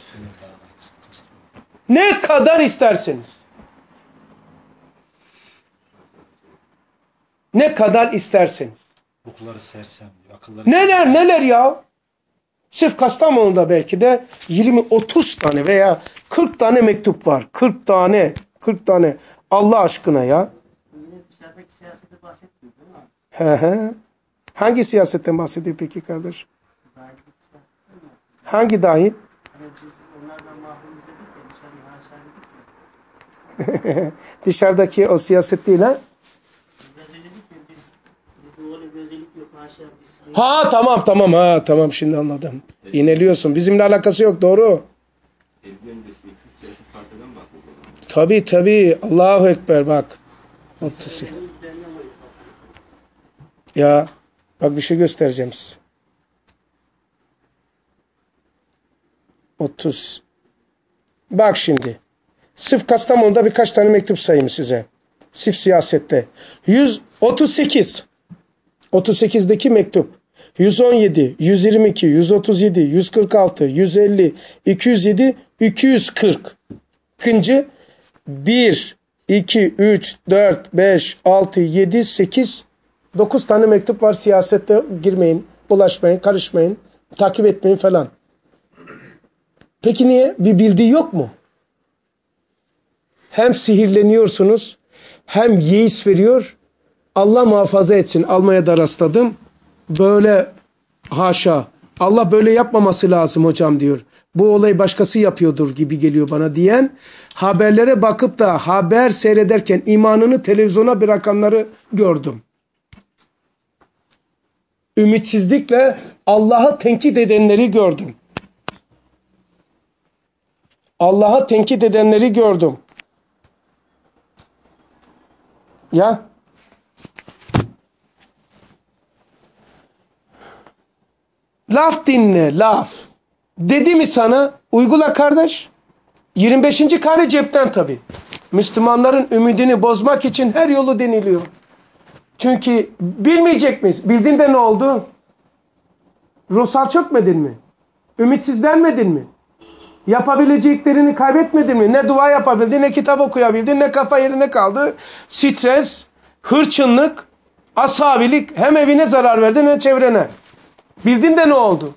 [SPEAKER 1] Ne kadar isterseniz. Ne kadar isterseniz.
[SPEAKER 2] Ruhları sersem diyor. Akılları
[SPEAKER 1] Neler neler ya. Sırf Kastamonu'da belki de yirmi otuz tane veya kırk tane mektup var. kırk tane kırk tane. Allah aşkına ya.
[SPEAKER 7] Yine dışarıdaki siyasete bahsetmiyor değil mi?
[SPEAKER 1] He he. Hangi siyasetten bahsediyor peki kardeş?
[SPEAKER 7] Dahillik siyasetten mi?
[SPEAKER 1] Hangi dahil?
[SPEAKER 7] Hani biz onlardan mahrumuz dedik ya, dışarıya haşa dedik ya.
[SPEAKER 1] Dışarıdaki o siyaset değil ha?
[SPEAKER 7] Biraz öyle dedik ya, biz, bizde öyle bir özellik yok haşa. Biz
[SPEAKER 1] Ha tamam tamam ha tamam şimdi anladım. İneliyorsun. Bizimle alakası yok doğru.
[SPEAKER 3] elli öncesi eksiz siyasi partiden bahsediyorlar.
[SPEAKER 1] Tabii tabii. Allahu Ekber bak. otuz. Ya bak bir şey göstereceğim size. otuz. Bak şimdi. Sırf Kastamonu'da birkaç tane mektup sayayım size. Sırf siyasette. yüz otuz sekiz. otuz sekizdeki mektup. yüz on yedi, yüz yirmi iki, yüz otuz yedi, yüz kırk altı, yüz elli, iki yüz yedi, iki yüz kırk. İkinci bir, iki, üç, dört, beş, altı, yedi, sekiz, dokuz tane mektup var. Siyasette girmeyin, bulaşmayın, karışmayın, takip etmeyin falan. Peki niye? Bir bildiği yok mu? Hem sihirleniyorsunuz, hem yeis veriyor. Allah muhafaza etsin. Almaya da rastladım. Böyle haşa. Allah böyle yapmaması lazım hocam diyor. Bu olayı başkası yapıyordur gibi geliyor bana diyen, haberlere bakıp da haber seyrederken imanını televizyona bırakanları gördüm. Ümitsizlikle Allah'ı tenkit edenleri gördüm. Allah'ı tenkit edenleri gördüm. Ya laf dinle, laf. Dedi mi sana? Uygula kardeş. yirmi beşinci kare cepten tabii. Müslümanların ümidini bozmak için her yolu deniliyor. Çünkü bilmeyecek miyiz? Bildin de ne oldu? Ruhsal çökmedin mi? Ümitsizlenmedin mi? Yapabileceklerini kaybetmedin mi? Ne dua yapabildin, ne kitap okuyabildin, ne kafa yerine kaldı. Stres, hırçınlık, asabilik hem evine zarar verdi hem çevrene. Bildin de ne oldu?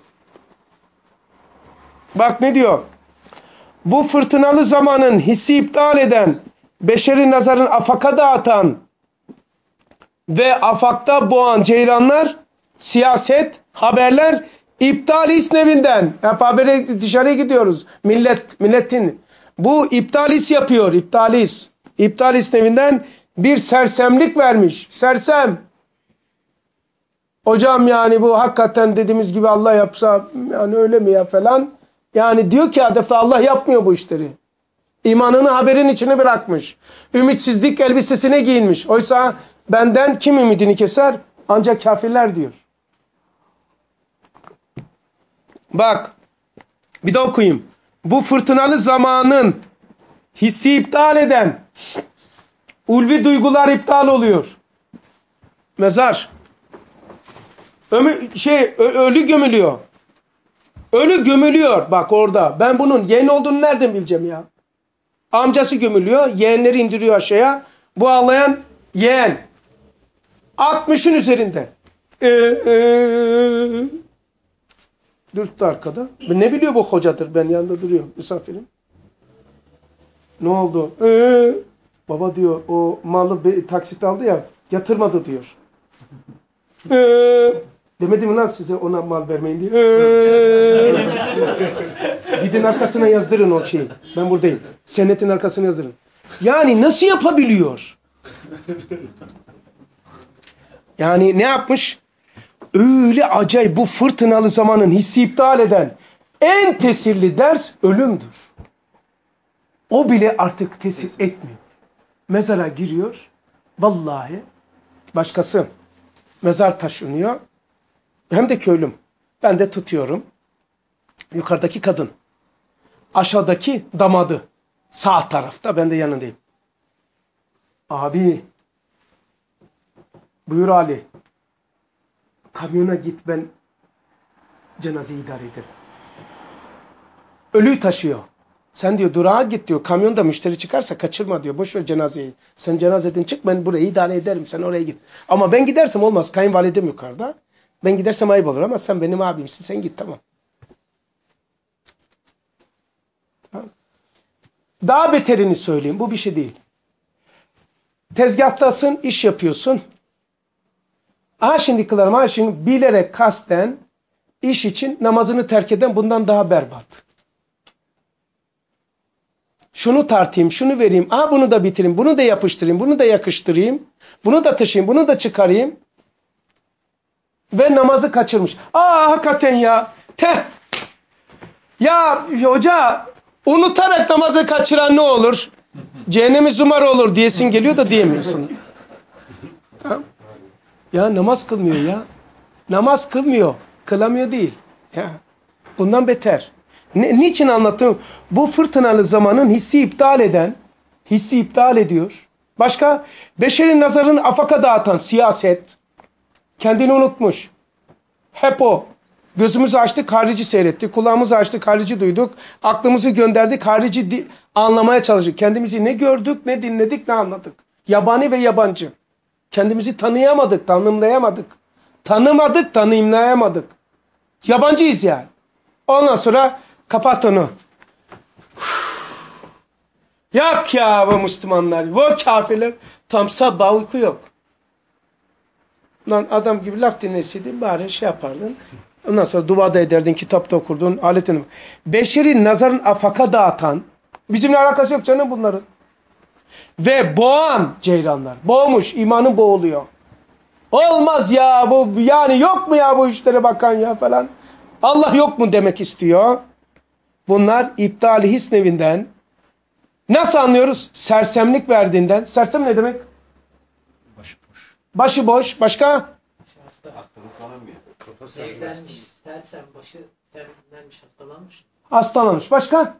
[SPEAKER 1] Bak ne diyor? Bu fırtınalı zamanın hissi iptal eden, beşeri nazarın afaka dağıtan ve afakta boğan ceyranlar, siyaset, haberler iptal isnevinden. Hep habere dışarıya gidiyoruz. Millet, milletin. Bu iptalis yapıyor, iptalis. İptalis nevinden bir sersemlik vermiş. Sersem. Hocam yani bu hakikaten dediğimiz gibi Allah yapsa yani öyle mi ya falan. Yani diyor ki hedefte Allah yapmıyor bu işleri. İmanını haberin içine bırakmış. Ümitsizlik elbisesine giyinmiş. Oysa benden kim ümidini keser? Ancak kafirler diyor. Bak bir de okuyayım. Bu fırtınalı zamanın hissi iptal eden ulvi duygular iptal oluyor. Mezar. Ömü, şey ölü gömülüyor. Ölü gömülüyor bak orada. Ben bunun yeğen olduğunu nereden bileceğim ya? Amcası gömülüyor. Yeğenleri indiriyor aşağıya. Bu ağlayan yeğen. altmışın üzerinde. Ee, ee. Dürttü arkada. Ne biliyor bu hocadır? Ben yanında duruyorum. Misafirim. Ne oldu? Ee, baba diyor o malı bir taksit aldı ya yatırmadı diyor. Ee, demedim mi lan size ona mal vermeyin diye. Ee, gidin arkasına yazdırın o şeyi. Ben buradayım. Senetin arkasına yazdırın. Yani nasıl yapabiliyor? Yani ne yapmış? Öyle acayip bu fırtınalı zamanın hissi iptal eden en tesirli ders ölümdür. O bile artık tesir etmiyor. Mezara giriyor. Vallahi başkası mezar taşınıyor. Hem de köylüm. Ben de tutuyorum. Yukarıdaki kadın. Aşağıdaki damadı. Sağ tarafta. Ben de yanındayım. Abi. Buyur Ali. Kamyona git ben cenazeyi idare ederim. Ölüyü taşıyor. Sen diyor durağa git diyor. Kamyonda müşteri çıkarsa kaçırma diyor. Boş ver cenazeyi. Sen cenazeden çık ben burayı idare ederim. Sen oraya git. Ama ben gidersem olmaz. Kayınvalidem yukarıda. Ben gidersem ayıp olur ama sen benim abimsin. Sen git tamam. Daha beterini söyleyeyim. Bu bir şey değil. Tezgahtasın, iş yapıyorsun. Aha şimdi kılarım, aha şimdi bilerek kasten iş için namazını terk eden bundan daha berbat. Şunu tartayım, şunu vereyim, aha bunu da bitireyim, bunu da yapıştırayım, bunu da yakıştırayım, bunu da taşıyayım, bunu da çıkarayım. Ve namazı kaçırmış. Aa hakikaten ya. Teh. Ya hoca unutarak namazı kaçıran ne olur? Cehennemi zumar olur diyesin geliyor da diyemiyorsun. Tamam. Ya namaz kılmıyor ya. Namaz kılmıyor. Kılamıyor değil. Ya. Bundan beter. Ne, niçin anlattım? Bu fırtınalı zamanın hissi iptal eden, hissi iptal ediyor. Başka? Beşerin nazarını afaka dağıtan siyaset. Kendini unutmuş. Hep o. Gözümüzü açtık, harici seyrettik. Kulağımızı açtık, harici duyduk. Aklımızı gönderdik, harici anlamaya çalıştık. Kendimizi ne gördük, ne dinledik, ne anladık. Yabani ve yabancı. Kendimizi tanıyamadık, tanımlayamadık. Tanımadık, tanımlayamadık. Yabancıyız yani. Ondan sonra kapat onu. Yok ya bu Müslümanlar, bu kafirler. Tam sabah uyku yok. Lan adam gibi laf dinleseydin bari şey yapardın. Ondan sonra dua da ederdin, kitap da okurdun, aletini. Beşerin nazarın afaka dağıtan, bizimle alakası yok canım bunların. Ve boğan ceylanlar. Boğmuş, imanın boğuluyor. Olmaz ya bu, yani yok mu ya bu işlere bakan ya falan. Allah yok mu demek istiyor. Bunlar iptal-i his nevinden. Nasıl anlıyoruz? Sersemlik verdiğinden. Sersem ne demek?
[SPEAKER 2] Başıboş.
[SPEAKER 1] Başıboş. Başka?
[SPEAKER 7] Hasta.
[SPEAKER 2] Kafası
[SPEAKER 7] Sevlenmiş, sersem, başı sevlenmiş, hastalanmış.
[SPEAKER 1] Hastalanmış. Başka?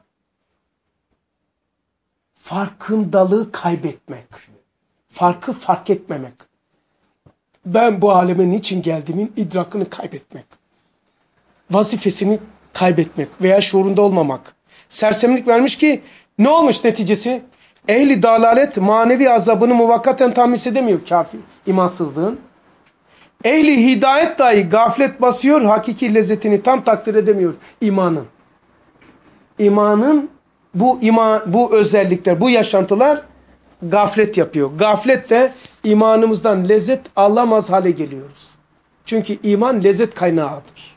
[SPEAKER 1] Farkındalığı kaybetmek. Farkı fark etmemek. Ben bu aleme niçin geldiğimin idrakını kaybetmek. Vazifesini kaybetmek veya şuurunda olmamak. Sersemlik vermiş ki ne olmuş neticesi? Ehli dalalet manevi azabını muvakkaten tahmin edemiyor kafir, imansızlığın. Ehli hidayet dahi gaflet basıyor, hakiki lezzetini tam takdir edemiyor imanın. İmanın bu iman, bu özellikler, bu yaşantılar gaflet yapıyor. Gaflet de imanımızdan lezzet alamaz hale geliyoruz. Çünkü iman lezzet kaynağıdır.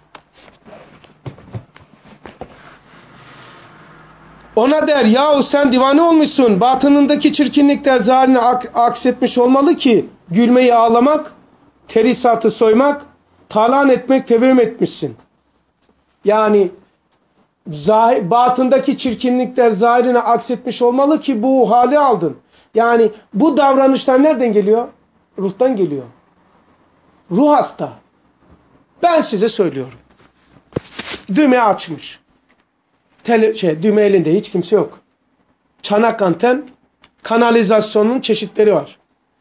[SPEAKER 1] Ona der yahu sen divane olmuşsun. Batınındaki çirkinlikler zahirine ak aksetmiş olmalı ki gülmeyi ağlamak, terisatı soymak, talan etmek tevehüm etmişsin. Yani batındaki çirkinlikler zahirine aksetmiş olmalı ki bu hali aldın. Yani bu davranışlar nereden geliyor? Ruhtan geliyor. Ruh hasta. Ben size söylüyorum. Düğme açmış. Tele, şey, düğme elinde hiç kimse yok. Çanak anten, kanalizasyonun çeşitleri var.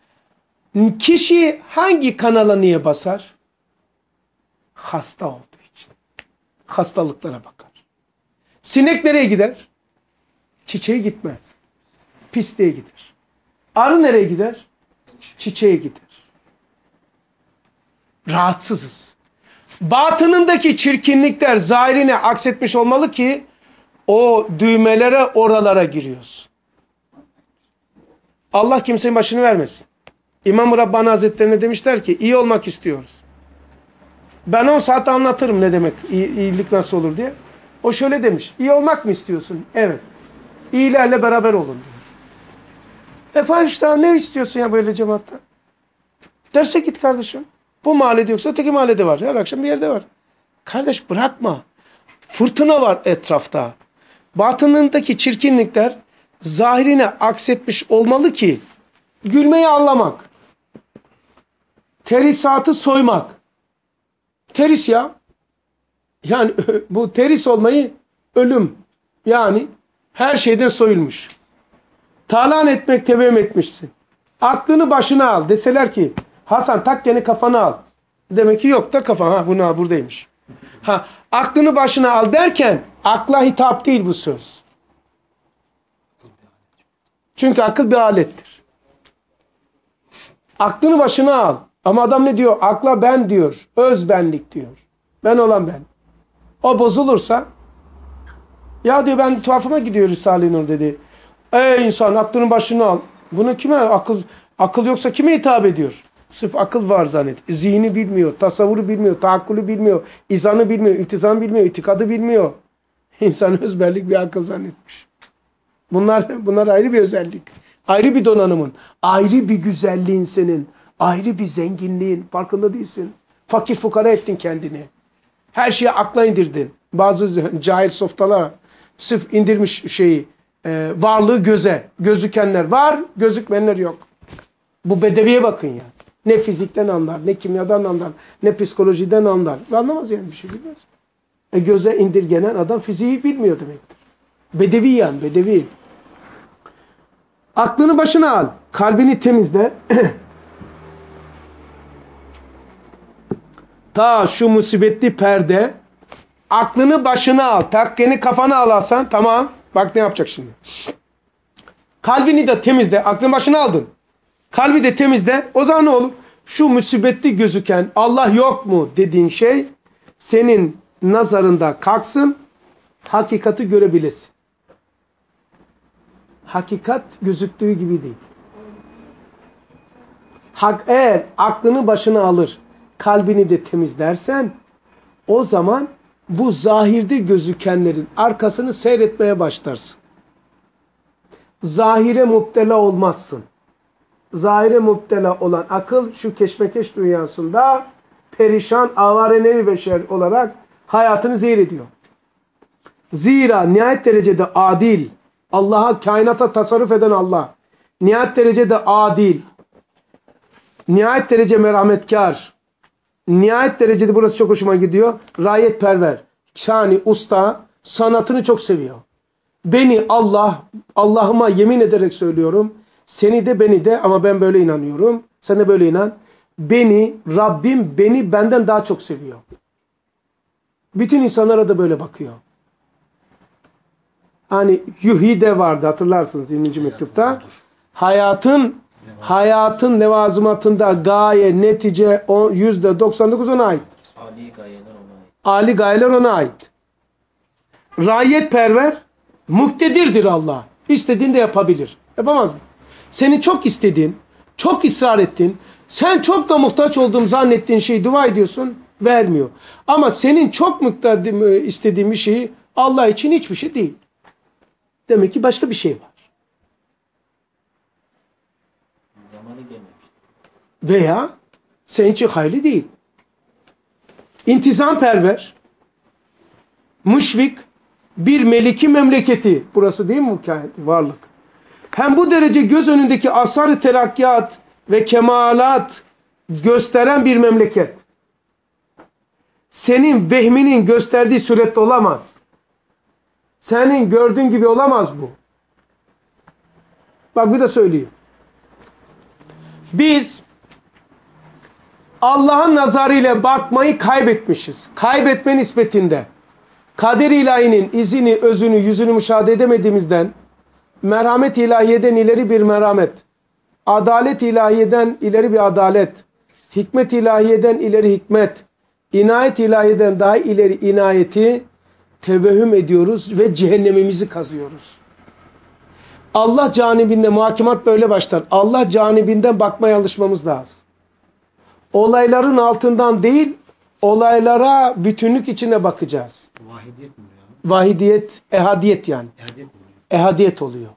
[SPEAKER 1] Kişi hangi kanala niye basar? Hasta olduğu için. Hastalıklara bakar. Sinek nereye gider? Çiçeğe gitmez. Pisliğe gider. Arı nereye gider? Çiçeğe gider. Rahatsızız. Batınındaki çirkinlikler zahirine aksetmiş olmalı ki o düğmelere, oralara giriyoruz. Allah kimsenin başını vermesin. İmam-ı Rabbani Hazretlerine demişler ki iyi olmak istiyoruz. Ben on saat anlatırım ne demek iyi, iyilik nasıl olur diye. O şöyle demiş. İyi olmak mı istiyorsun? Evet. İyilerle beraber olun diyor. E işte ne istiyorsun ya böyle cemaatta? Derse git kardeşim. Bu mahallede yoksa öteki mahallede var. Her akşam bir yerde var. Kardeş bırakma. Fırtına var etrafta. Batınındaki çirkinlikler zahirine aksetmiş olmalı ki gülmeyi anlamak. Terisatı soymak. Teris ya. Yani bu teris olmayı ölüm. Yani her şeyden soyulmuş. Talan etmek tevehüm etmişsin. Aklını başına al. Deseler ki Hasan tak gene kafanı al. Demek ki yok da kafan. Ha bunu al buradaymış. Ha aklını başına al derken akla hitap değil bu söz. Çünkü akıl bir alettir. Aklını başına al. Ama adam ne diyor? Akla ben diyor. Öz benlik diyor. Ben olan ben. O bozulursa Ya diyor ben tuhafıma gidiyor Risale-i Nur dedi. Ey insan aklının başına al. Bunu kime akıl akıl yoksa kime hitap ediyor? Sırf akıl var zannet. Zihni bilmiyor, tasavvuru bilmiyor, tahakkülü bilmiyor, izanı bilmiyor, iltizam bilmiyor, itikadı bilmiyor. İnsan özberlik bir akıl zannetmiş. Bunlar bunlar ayrı bir özellik. Ayrı bir donanımın, ayrı bir güzelliğin senin, ayrı bir zenginliğin. Farkında değilsin. Fakir fukara ettin kendini. Her şeyi akla indirdin. Bazı cahil softalar sırf indirmiş şeyi, e, varlığı göze. Gözükenler var, gözükmeyenler yok. Bu bedeviye bakın ya. Ne fizikten anlar, ne kimyadan anlar, ne psikolojiden anlar. Anlamaz yani bir şey bilmez. E göze indirgenen adam fiziği bilmiyor demektir. Bedevi yani, bedevi. Aklını başına al. Kalbini temizle. Ta şu musibetli perde. Aklını başına al. Takkeni kafana alarsan tamam. Bak ne yapacak şimdi. Kalbini de temizle. Aklını başına aldın. Kalbi de temizle. O zaman ne olur? Şu musibetli gözüken Allah yok mu dediğin şey senin nazarında kalksın. Hakikati görebilesin. Hakikat gözüktüğü gibi değil. Hak eğer aklını başına alır, kalbini de temizlersen o zaman bu zahirde gözükenlerin arkasını seyretmeye başlarsın. Zahire müptela olmazsın. Zahire müptela olan akıl şu keşmekeş dünyasında perişan avare nevi beşer olarak hayatını zehir ediyor. Zira nihayet derecede adil, Allah'a, kainata tasarruf eden Allah, nihayet derecede adil, nihayet derece merhametkar, nihayet derecede burası çok hoşuma gidiyor, rayetperver, şani, usta, sanatını çok seviyor. Beni Allah, Allah'ıma yemin ederek söylüyorum, seni de beni de ama ben böyle inanıyorum, sen de böyle inan, beni, Rabbim beni benden daha çok seviyor. Bütün insanlara da böyle bakıyor. Hani Yuhide vardı hatırlarsınız yirminci mektupta. Hayatın hayatın levazımatında gaye, netice yüzde doksan dokuz ona ait.
[SPEAKER 5] Ali gayeler ona ait.
[SPEAKER 1] Ali gayeler ona ait. Rayetperver, muktedirdir Allah. İstediğini de yapabilir. Yapamaz mı? Seni çok istediğin, çok ısrar ettin, sen çok da muhtaç olduğum zannettiğin şeyi dua ediyorsun, vermiyor. Ama senin çok miktar istediğin bir şeyi Allah için hiçbir şey değil. Demek ki başka bir şey var.
[SPEAKER 5] Zamanı gelmemiş.
[SPEAKER 1] Veya senin için hayırlı değil. İntizamperver, müşfik, bir meliki memleketi. Burası değil mi bu varlık? Hem bu derece göz önündeki asar-ı terakkiyat ve kemalat gösteren bir memleket. Senin vehminin gösterdiği surette olamaz. Senin gördüğün gibi olamaz bu. Bak bir de söyleyeyim. Biz Allah'ın nazarıyla bakmayı kaybetmişiz. Kaybetme nispetinde. Kader ilahinin izini, özünü, yüzünü müşahede edemediğimizden, merhamet ilahiyeden ileri bir merhamet, adalet ilahiyeden ileri bir adalet, hikmet ilahiyeden ileri hikmet, inayet ilahiyeden daha ileri inayeti tevehhüm ediyoruz ve cehennemimizi kazıyoruz. Allah canibinde muhakemat böyle başlar. Allah canibinden bakmaya alışmamız lazım. Olayların altından değil, olaylara bütünlük içine bakacağız.
[SPEAKER 2] Vahidiyet mi ya?
[SPEAKER 1] Vahidiyet, ehadiyet yani.
[SPEAKER 2] Ehadiyet mi?
[SPEAKER 1] Ehadiyet oluyor.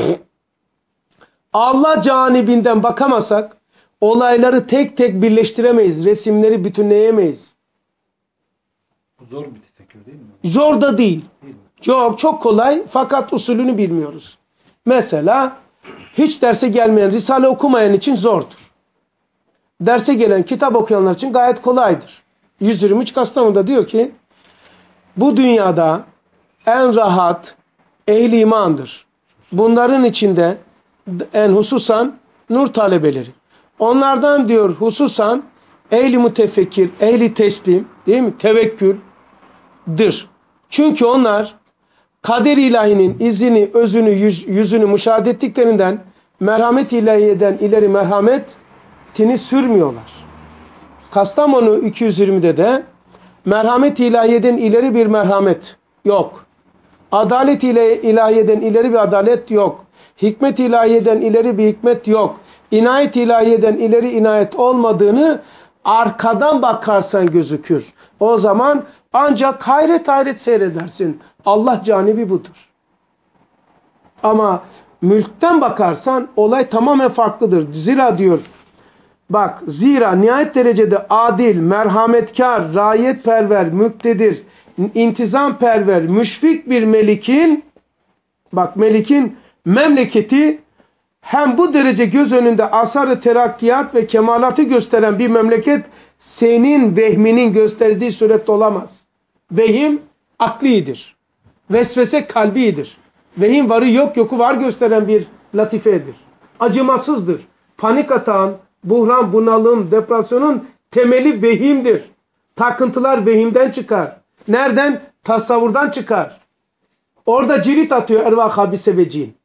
[SPEAKER 1] Allah canibinden bakamasak, olayları tek tek birleştiremeyiz. Resimleri bütünleyemeyiz.
[SPEAKER 2] Bu zor bir tefekkür değil mi?
[SPEAKER 1] Zor da değil.
[SPEAKER 2] Değil mi?
[SPEAKER 1] Çok çok kolay fakat usulünü bilmiyoruz. Mesela hiç derse gelmeyen, Risale okumayan için zordur. Derse gelen, kitap okuyanlar için gayet kolaydır. yüz yirmi üç Kastamonu'da diyor ki bu dünyada en rahat ehli imandır. Bunların içinde en hususan nur talebeleri. Onlardan diyor hususan ehli mütefekkir, ehli teslim, değil mi? Tevekküldür. Çünkü onlar kader ilahinin izini, özünü, yüz, yüzünü müşahede ettiklerinden merhamet ilahiyeden ileri merhametini sürmüyorlar. Kastamonu iki yüz yirmide de merhamet ilahiyeden ileri bir merhamet yok. Adalet ile ilahiyeden ileri bir adalet yok. Hikmet ilahiyeden ileri bir hikmet yok. İnayet ilahiyeden ileri inayet olmadığını arkadan bakarsan gözükür. O zaman ancak hayret hayret seyredersin. Allah canibi budur. Ama mülkten bakarsan olay tamamen farklıdır. Zira diyor, bak zira nihayet derecede adil, merhametkar, raiyetperver, müktedir, intizamperver, müşfik bir melikin, bak melikin memleketi hem bu derece göz önünde asar-ı terakkiyat ve kemalatı gösteren bir memleket senin vehminin gösterdiği surette olamaz. Vehim aklidir. Vesvese kalbidir. Vehim varı yok yoku var gösteren bir latifedir. Acımasızdır. Panik atan, buhran, bunalım, depresyonun temeli vehimdir. Takıntılar vehimden çıkar. Nereden? Tasavvurdan çıkar. Orada cirit atıyor ervah habise ve cin.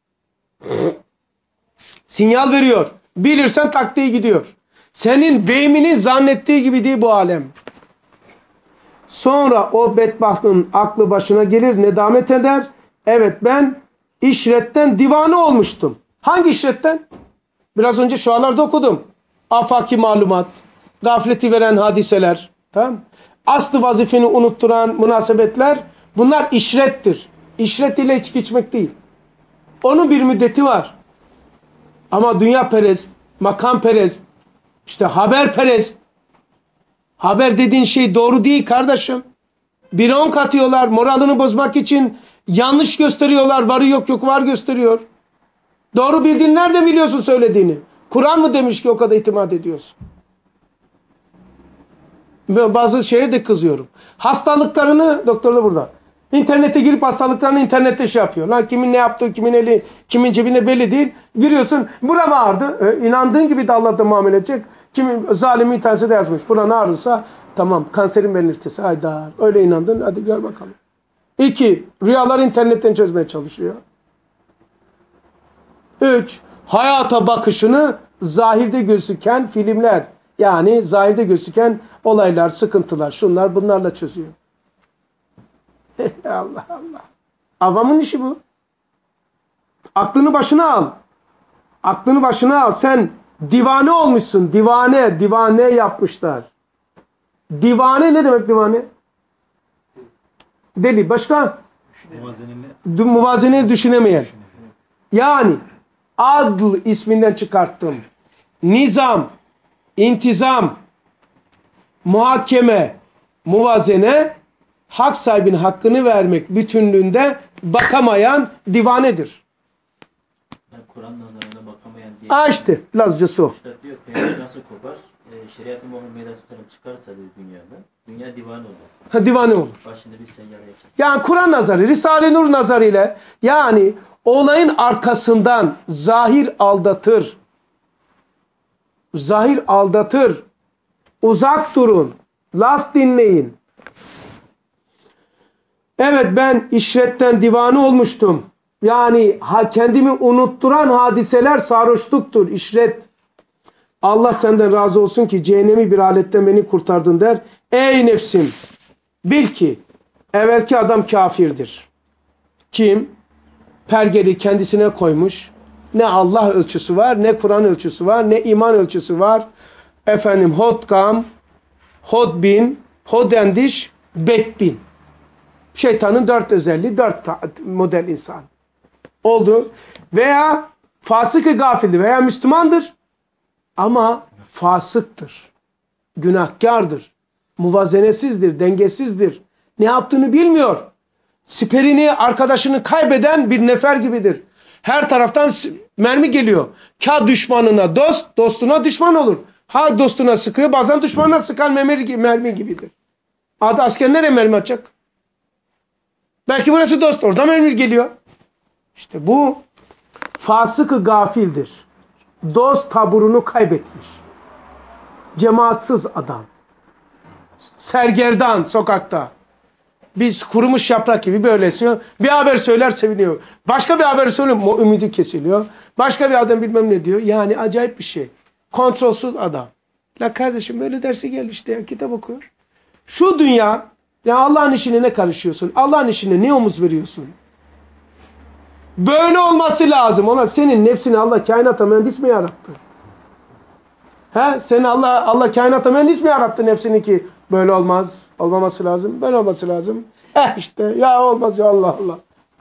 [SPEAKER 1] Sinyal veriyor. Bilirsen taktiği gidiyor. Senin vehminin zannettiği gibi değil bu alem. Sonra o bedbahtın aklı başına gelir, nedamet eder. Evet ben işretten divane olmuştum. Hangi işretten? Biraz önce şualarda okudum. Afaki malumat, gafleti veren hadiseler, tamam? Aslı vazifeni unutturan münasebetler, bunlar işrettir. İşret ile içki içmek değil. Onun bir müddeti var. Ama dünya perest, makam perest, işte haber perest. Haber dediğin şey doğru değil kardeşim. Bir on katıyorlar, moralini bozmak için yanlış gösteriyorlar, varı yok yok var gösteriyor. Doğru bildiğin nerede biliyorsun söylediğini? Kur'an mı demiş ki o kadar itimat ediyorsun? Bazı şeye de kızıyorum. Hastalıklarını, doktorlar burada. İnternete girip hastalıklarını internette şey yapıyor. Lan kimin ne yaptığı, kimin eli, kimin cebinde belli değil. Giriyorsun, buram ağrıdı. E, inandığın gibi de Allah'ta muamele edecek. Kimin zalimi internette de yazmış. Buran ağrırsa tamam kanserin belirtisi. Haydar. Öyle inandın. Hadi gör bakalım. İki, rüyalar internetten çözmeye çalışıyor. Üç, hayata bakışını zahirde gözüken filmler, yani zahirde gözüken olaylar, sıkıntılar, şunlar bunlarla çözüyor. Allah Allah. Avamın işi bu. Aklını başına al. Aklını başına al. Sen divane olmuşsun. Divane, divane yapmışlar. Divane ne demek divane? Deli. Başka?
[SPEAKER 2] Muvazenini,
[SPEAKER 1] Muvazeneyi düşünemeyen. Yani adl isminden çıkarttım. Nizam, intizam, muhakeme, muvazene, hak sahibinin hakkını vermek bütünlüğünde bakamayan divanedir.
[SPEAKER 5] Yani Kur'an nazarına bakamayan diye.
[SPEAKER 1] Aa işte Lazcası o.
[SPEAKER 5] Üstad diyor kıyamet nasıl kopar? E, şeriat-ı Muhammed'e çıkarsa diyor dünyada. Dünya divane olur.
[SPEAKER 1] Ha, divane olur.
[SPEAKER 5] Başında bir seyyareye çıkar.
[SPEAKER 1] Yani Kur'an nazarı, Risale-i Nur nazarı ile yani olayın arkasından zahir aldatır. Zahir aldatır. Uzak durun. Laf dinleyin. Evet ben işretten divane olmuştum. Yani ha, kendimi unutturan hadiseler sarhoşluktur. İşret. Allah senden razı olsun ki cehennemi bir aletten beni kurtardın der. Ey nefsim bil ki evvelki adam kafirdir. Kim? Pergeli kendisine koymuş. Ne Allah ölçüsü var, ne Kur'an ölçüsü var, ne iman ölçüsü var. Efendim hodgam, hodbin, hodendiş, betbin. Şeytanın dört özelliği, dört model insan. Oldu. Veya fasık-ı gafildir veya Müslümandır. Ama fasıktır. Günahkardır. Muvazenesizdir, dengesizdir. Ne yaptığını bilmiyor. Siperini, arkadaşını kaybeden bir nefer gibidir. Her taraftan mermi geliyor. Ka düşmanına dost, dostuna düşman olur. Ha dostuna sıkıyor, bazen düşmanına sıkan mermi, mermi gibidir. Adı asker nereye mermi atacak? Belki burası dost, oradan mermi geliyor. İşte bu fasık-ı gafildir. Dost taburunu kaybetmiş. Cemaatsiz adam. Sergerdan sokakta. Biz kurumuş yaprak gibi böyle esiyor. Bir haber söyler seviniyor. Başka bir haber söylüyor. Ümidi kesiliyor. Başka bir adam bilmem ne diyor. Yani acayip bir şey. Kontrolsüz adam. La kardeşim böyle derse gel işte ya, kitap okuyor. Şu dünya ya Allah'ın işine ne karışıyorsun? Allah'ın işine ne omuz veriyorsun? Böyle olması lazım. Ulan senin nefsini Allah kainata mühendis mi yarattı? He? Seni Allah Allah kainata mühendis mi yarattı nefsini ki böyle olmaz. Olmaması lazım. Böyle olması lazım. Eh işte ya olmaz ya Allah Allah.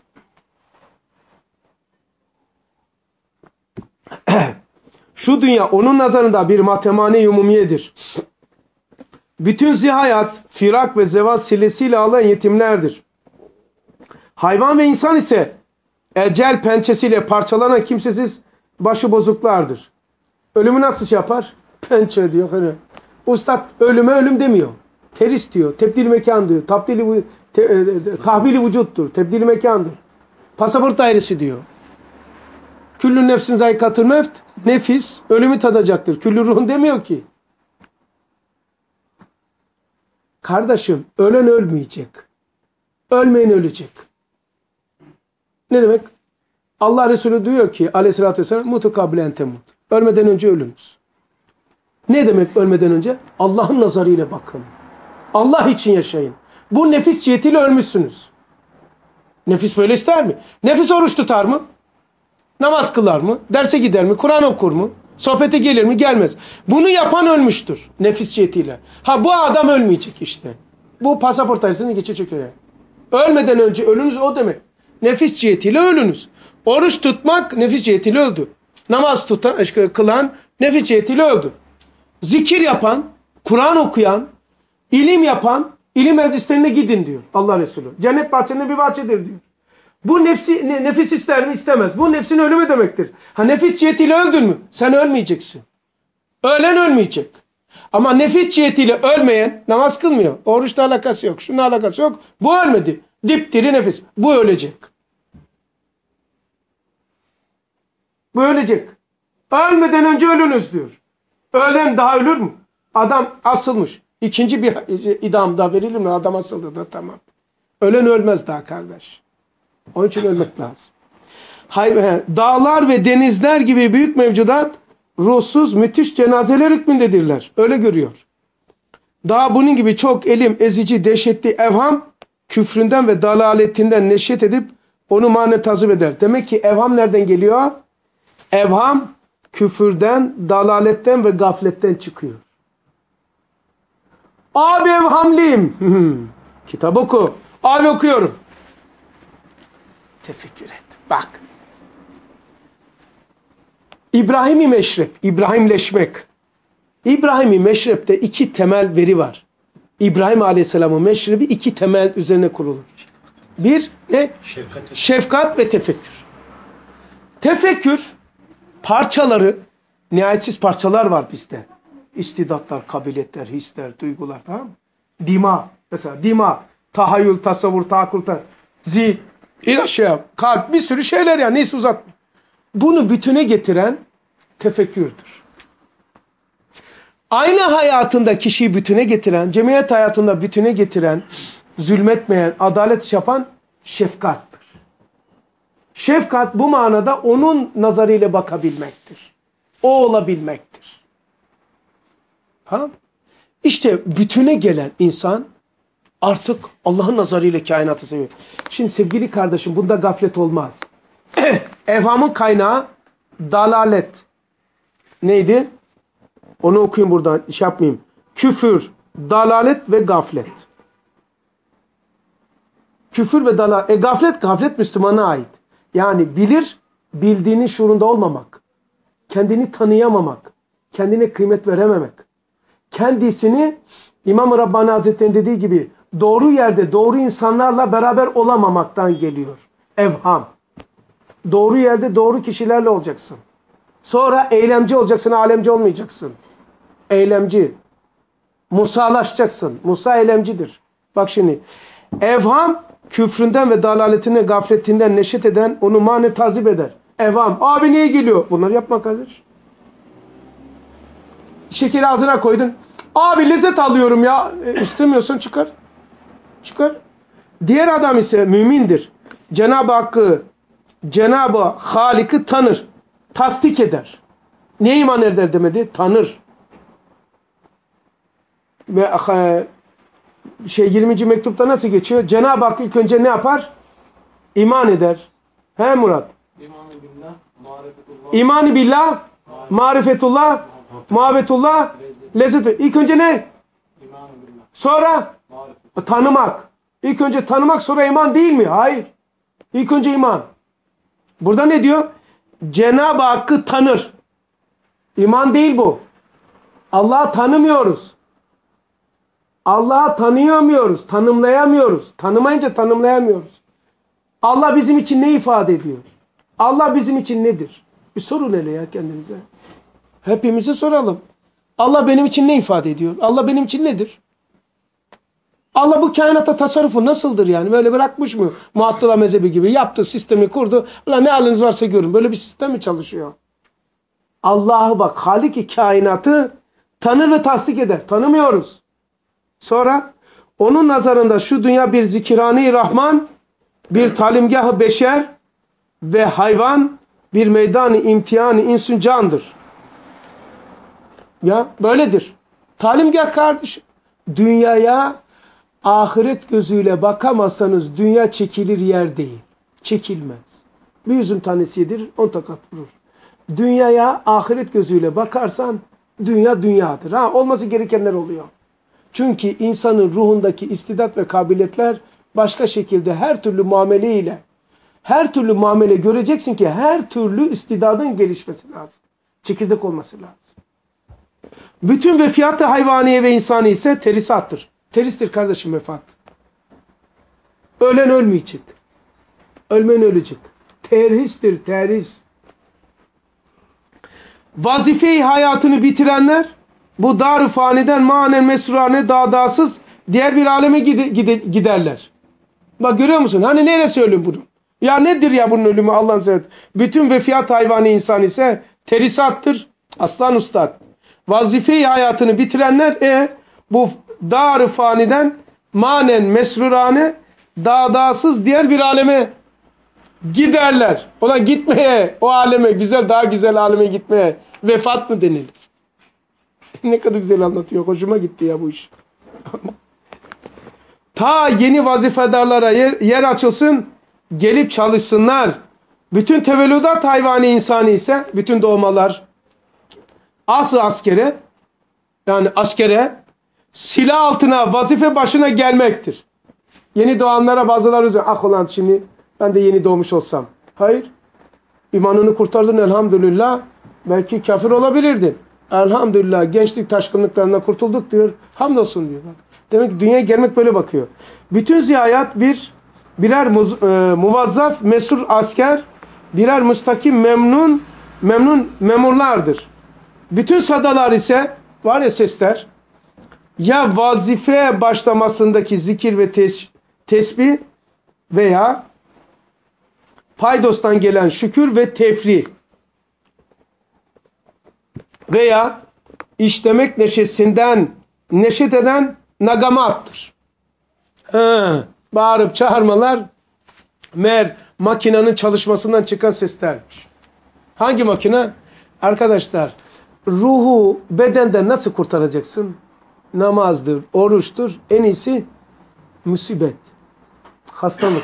[SPEAKER 1] Şu dünya onun nazarında bir matemane umumiyedir. Bütün zihayat, firak ve zeval silesiyle ağlayan yetimlerdir. Hayvan ve insan ise ecel pençesiyle parçalanan kimsesiz başıbozuklardır. Ölümü nasıl şey yapar? Pençe diyor. Hani. Ustad ölüme ölüm demiyor. Teris diyor. Tebdil mekan diyor. Tabdili, te, e, tahvili vücuttur. Tebdil mekandır. Pasaport dairesi diyor. Küllü nefsin zayikatül mevt. Nefis ölümü tadacaktır. Küllü ruhun demiyor ki. Kardeşim ölen ölmeyecek. Ölmeyen ölecek. Ne demek? Allah Resulü diyor ki aleyhissalatü vesselam mutu kabilen temut. Ölmeden önce ölünüz. Ne demek ölmeden önce? Allah'ın nazarıyla bakın. Allah için yaşayın. Bu nefis cihetiyle ölmüşsünüz. Nefis böyle ister mi? Nefis oruç tutar mı? Namaz kılar mı? Derse gider mi? Kur'an okur mu? Sohbete gelir mi? Gelmez. Bunu yapan ölmüştür. Nefis cihetiyle. Ha bu adam ölmeyecek işte. Bu pasaport arasını geçecek öyle. Ölmeden önce ölünüz o demek. Nefis cihetiyle ölünüz. Oruç tutmak nefis cihetiyle öldü. Namaz tutan, kılan nefis cihetiyle öldü. Zikir yapan, Kur'an okuyan, ilim yapan, ilim meclislerine gidin diyor Allah Resulü. Cennet bahçelerinde bir bahçedir diyor. Bu nefsi, ne, nefis ister mi? İstemez. Bu nefsin ölümü demektir. Ha nefis cihetiyle öldün mü? Sen ölmeyeceksin. Ölen ölmeyecek. Ama nefis cihetiyle ölmeyen namaz kılmıyor. Oruçla alakası yok. Şununla alakası yok. Bu ölmedi. Dipdiri nefis. Bu ölecek. Bu ölecek. Ölmeden önce ölünüz diyor. Ölen daha ölür mü? Adam asılmış. İkinci bir idam daha verilir mi? Adam asıldı da tamam. Ölen ölmez daha kardeş. Onun için ölmek lazım. Hayır, dağlar ve denizler gibi büyük mevcudat ruhsuz müthiş cenazeler hükmündedirler. Öyle görüyor. Daha bunun gibi çok elim, ezici, dehşetli evham küfründen ve dalaletinden neşet edip onu mane tazip eder. Demek ki evham nereden geliyor? Evham küfürden, dalaletten ve gafletten çıkıyor. Abi evhamliyim. Kitap oku. Abi okuyorum. Tefekkür et. Bak. İbrahim-i Meşrep, İbrahimleşmek. İbrahim-i Meşrep'te iki temel veri var. İbrahim Aleyhisselam'ın meşrebi iki temel üzerine kurulur. Bir, ne?
[SPEAKER 2] Şefkat,
[SPEAKER 1] Şefkat ve tefekkür. Tefekkür, parçaları, nihayetsiz parçalar var bizde. İstidatlar, kabiliyetler, hisler, duygular, tamam mı? Dima, mesela dima, tahayyül, tasavvur, tahakkül, zihin, İlaşya, kalp, bir sürü şeyler ya. Neyse uzatma. Bunu bütüne getiren tefekkürdür. Aynı hayatında kişiyi bütüne getiren, cemiyet hayatında bütüne getiren, zulmetmeyen, adalet yapan şefkattır. Şefkat bu manada onun nazarıyla bakabilmektir. O olabilmektir. Ha? İşte bütüne gelen insan artık Allah'ın nazarıyla kainatı seviyor. Şimdi sevgili kardeşim bunda gaflet olmaz. Evhamın kaynağı dalalet. Neydi? Onu okuyayım buradan. İş yapmayayım. Küfür, dalalet ve gaflet. Küfür ve dalalet. E gaflet, gaflet Müslümana ait. Yani bilir, bildiğinin şuurunda olmamak. Kendini tanıyamamak. Kendine kıymet verememek. Kendisini İmam-ı Rabbani Hazretleri'nin dediği gibi doğru yerde doğru insanlarla beraber olamamaktan geliyor. Evham. Doğru yerde doğru kişilerle olacaksın. Sonra eylemci olacaksın, alemci olmayacaksın. Eylemci. Musalaşacaksın. Musa eylemcidir. Bak şimdi. Evham küfründen ve dalaletinden, gafletinden neşet eden, onu mane tazip eder. Evham. Abi niye geliyor? Bunları yapma kardeş. Şekeri ağzına koydun. Abi lezzet alıyorum ya. E, istemiyorsan çıkar. Çıkar. Diğer adam ise mümindir. Cenab-ı Hakk'ı, Cenab-ı Halik'i tanır. Tasdik eder. Ne iman eder demedi? Tanır. Ve e, şey yirminci mektupta nasıl geçiyor? Cenab-ı Hak ilk önce ne yapar? İman eder. He Murat.
[SPEAKER 4] İmanı billah, marifetullah.
[SPEAKER 1] İmanı billah, marifetullah, muhabbetullah, lezzet. İlk önce ne?
[SPEAKER 4] İmanı billah,
[SPEAKER 1] Sonra
[SPEAKER 4] marifet.
[SPEAKER 1] tanımak. İlk önce tanımak, sonra iman değil mi? Hayır. İlk önce iman. Burada ne diyor? Cenab-ı Hakk'ı tanır. İman değil bu. Allah'ı tanımıyoruz. Allah'ı tanıyamıyoruz, tanımlayamıyoruz. Tanımayınca tanımlayamıyoruz. Allah bizim için ne ifade ediyor? Allah bizim için nedir? Bir sorun hele ya kendinize. Hepimize soralım. Allah benim için ne ifade ediyor? Allah benim için nedir? Allah bu kainata tasarrufu nasıldır yani? Böyle bırakmış mı? Muattila mezhebi gibi yaptı, sistemi kurdu. Ulan ne haliniz varsa görün. Böyle bir sistem mi çalışıyor? Allah'ı bak, Halik-i kainatı tanır ve tasdik eder. Tanımıyoruz. Sonra onun nazarında şu dünya bir zikirhane-i Rahman, bir talimgah-ı beşer ve hayvan, bir meydan-ı imtihan-ı insün candır. Ya böyledir. Talimgah kardeşim. Dünyaya ahiret gözüyle bakamazsanız dünya çekilir yer değil. Çekilmez. Bir üzüm tanesi yedir, on takat vurur. Dünyaya ahiret gözüyle bakarsan dünya dünyadır. Ha, olması gerekenler oluyor. Çünkü insanın ruhundaki istidat ve kabiliyetler başka şekilde her türlü muamele ile her türlü muamele göreceksin ki her türlü istidadın gelişmesi lazım. Çekirdek olması lazım. Bütün vefiyat-ı hayvaniye ve insani ise terisattır. Teristir kardeşim vefat. Ölen ölmeyecek. Ölmen ölecek. Terhistir, terhis. Vazife-i hayatını bitirenler bu dar-ı faniden manen mesrurane dağdağsız diğer bir aleme gide, gide, giderler. Bak görüyor musun? Hani nereye söylüyorum bunu? Ya nedir ya bunun ölümü Allah'ın seversen? Bütün vefiyat hayvanı insan ise terisattır. Aslan ustad. Vazife-i hayatını bitirenler e bu dar-ı faniden manen mesrurane dağdağsız diğer bir aleme giderler. Ona gitmeye, o aleme, güzel daha güzel aleme gitmeye vefat mı denilir? Ne kadar güzel anlatıyor. Hoşuma gitti ya bu iş. Ta yeni vazifedarlara yer, yer açılsın, gelip çalışsınlar. Bütün tevellüdat hayvani insanı ise, bütün doğmalar asıl askere, yani askere silah altına, vazife başına gelmektir. Yeni doğanlara bazıları diyor, ah ulan şimdi ben de yeni doğmuş olsam. Hayır. İmanını kurtardın elhamdülillah. Belki kafir olabilirdin. Elhamdülillah gençlik taşkınlıklarından kurtulduk diyor. Hamdolsun diyor. Bak. Demek ki dünyaya gelmek böyle bakıyor. Bütün ziyayat bir birer muz, e, muvazzaf, mesur asker, birer müstakim memnun, memnun memurlardır. Bütün sadalar ise var ya sesler ya vazife başlamasındaki zikir ve tes, tesbih veya paydostan gelen şükür ve tefri veya işlemek neşesinden neşet eden nagamattır. Ha, bağırıp çağırmalar meğer makinenin çalışmasından çıkan seslermiş. Hangi makine? Arkadaşlar ruhu bedenden nasıl kurtaracaksın? Namazdır, oruçtur. En iyisi musibet, hastalık.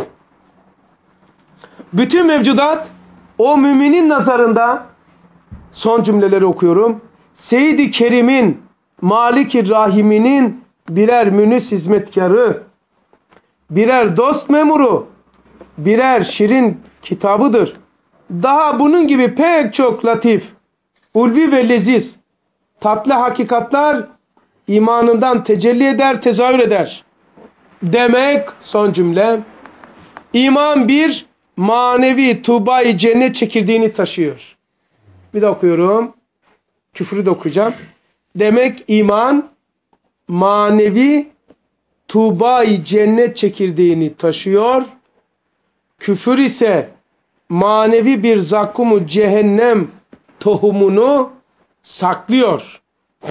[SPEAKER 1] Bütün mevcudat o müminin nazarında son cümleleri okuyorum. Seyyid-i Kerim'in, Malik-i Rahim'inin birer münis hizmetkarı, birer dost memuru, birer şirin kitabıdır. Daha bunun gibi pek çok latif, ulvi ve leziz, tatlı hakikatler imanından tecelli eder, tezahür eder. Demek son cümle, iman bir manevi tuğba-i cennet çekirdeğini taşıyor. Bir de okuyorum. Küfrü de okuyacağım. Demek iman manevi tuğba-i cennet çekirdeğini taşıyor. Küfür ise manevi bir zakkumu cehennem tohumunu saklıyor.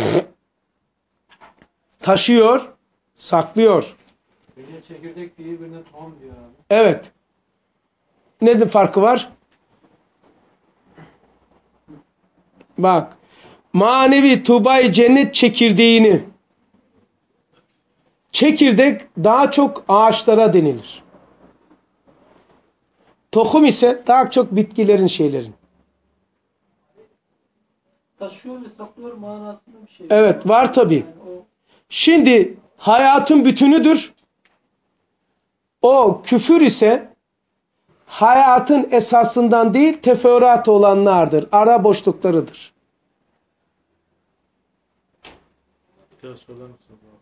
[SPEAKER 1] Taşıyor, saklıyor.
[SPEAKER 4] Birine çekirdek diye birine tohum diyor abi.
[SPEAKER 1] Evet. Ne farkı var? Bak. Manevi tuğba-i cennet çekirdeğini. Çekirdek daha çok ağaçlara denilir. Tohum ise daha çok bitkilerin şeylerin.
[SPEAKER 7] Taşıyor ve saklıyor manasında bir şey.
[SPEAKER 1] Evet, var tabii.
[SPEAKER 7] Yani o
[SPEAKER 1] Şimdi hayatın bütünüdür. O küfür ise hayatın esasından değil teferruat olanlardır. Ara boşluklarıdır.
[SPEAKER 6] Biraz sorar mısın?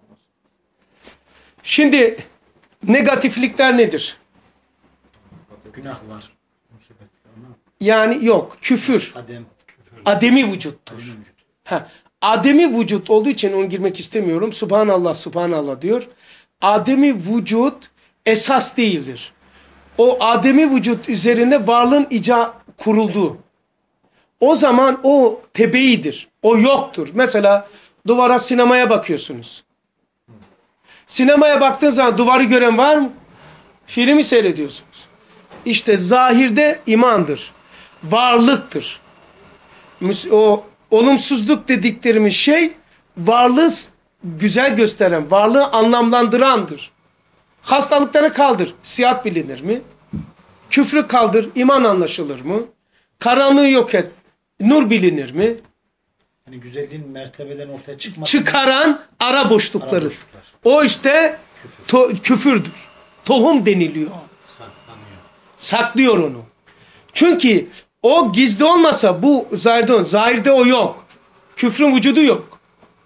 [SPEAKER 1] Şimdi negatiflikler nedir?
[SPEAKER 2] Günahlar. musibetler ama
[SPEAKER 1] Yani yok, küfür.
[SPEAKER 2] Adem.
[SPEAKER 1] Ademi vücuttur.
[SPEAKER 2] Adem vücut.
[SPEAKER 1] Ha, ademi vücut olduğu için onu girmek istemiyorum. Subhanallah, subhanallah diyor. Ademi vücut esas değildir. O ademi vücut üzerinde varlığın ica kuruldu. O zaman o tebeidir. O yoktur. Mesela duvara, sinemaya bakıyorsunuz. Sinemaya baktığınız zaman duvarı gören var mı? Filmi seyrediyorsunuz. İşte zahirde imandır. Varlıktır. O olumsuzluk dediklerimiz şey varlığı güzel gösteren, varlığı anlamlandırandır. Hastalıkları kaldır, sihat bilinir mi? Küfrü kaldır, iman anlaşılır mı? Karanlığı yok et, nur bilinir mi?
[SPEAKER 2] Hani güzelliğin mertebeden ortaya çıkması.
[SPEAKER 1] Çıkaran ara boşlukları.
[SPEAKER 2] Ara boşluklar.
[SPEAKER 1] O işte
[SPEAKER 2] Küfür.
[SPEAKER 1] to küfürdür. Tohum deniliyor.
[SPEAKER 6] Saklanıyor.
[SPEAKER 1] Saklıyor onu. Çünkü o gizli olmasa bu zahirde, zahirde o yok. Küfrün vücudu yok.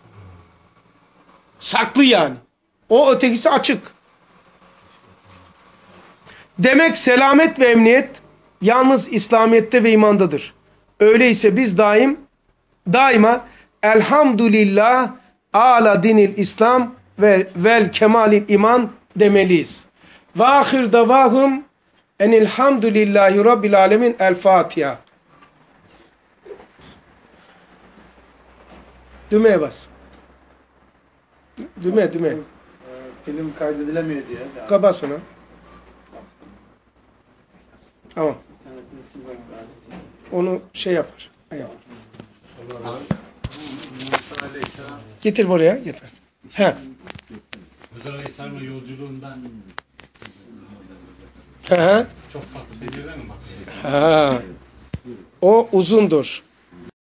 [SPEAKER 1] Saklı yani. O ötekisi açık. Demek selamet ve emniyet yalnız İslamiyet'te ve imandadır. Öyleyse biz daim daima elhamdülillah ala dinil İslam ve vel kemalil iman demeliyiz. Ve ahir davahum enilhamdülillahi rabbil alemin. El Fatiha. Düğmeye bas. Düğme düğme.
[SPEAKER 4] Ee, film kaydedilemiyor diye. Yani.
[SPEAKER 1] Kapat ona. Tamam.
[SPEAKER 7] tanesini silmek lazım.
[SPEAKER 1] Onu şey yapar. Evet.
[SPEAKER 6] Musa Aleyhisselam,
[SPEAKER 1] Getir buraya. Getir. He.
[SPEAKER 6] Hızır Aleyhisselam'ın yolculuğundan
[SPEAKER 1] He.
[SPEAKER 6] çok farklı bir yere mi bakıyor?
[SPEAKER 1] Ha. O uzundur.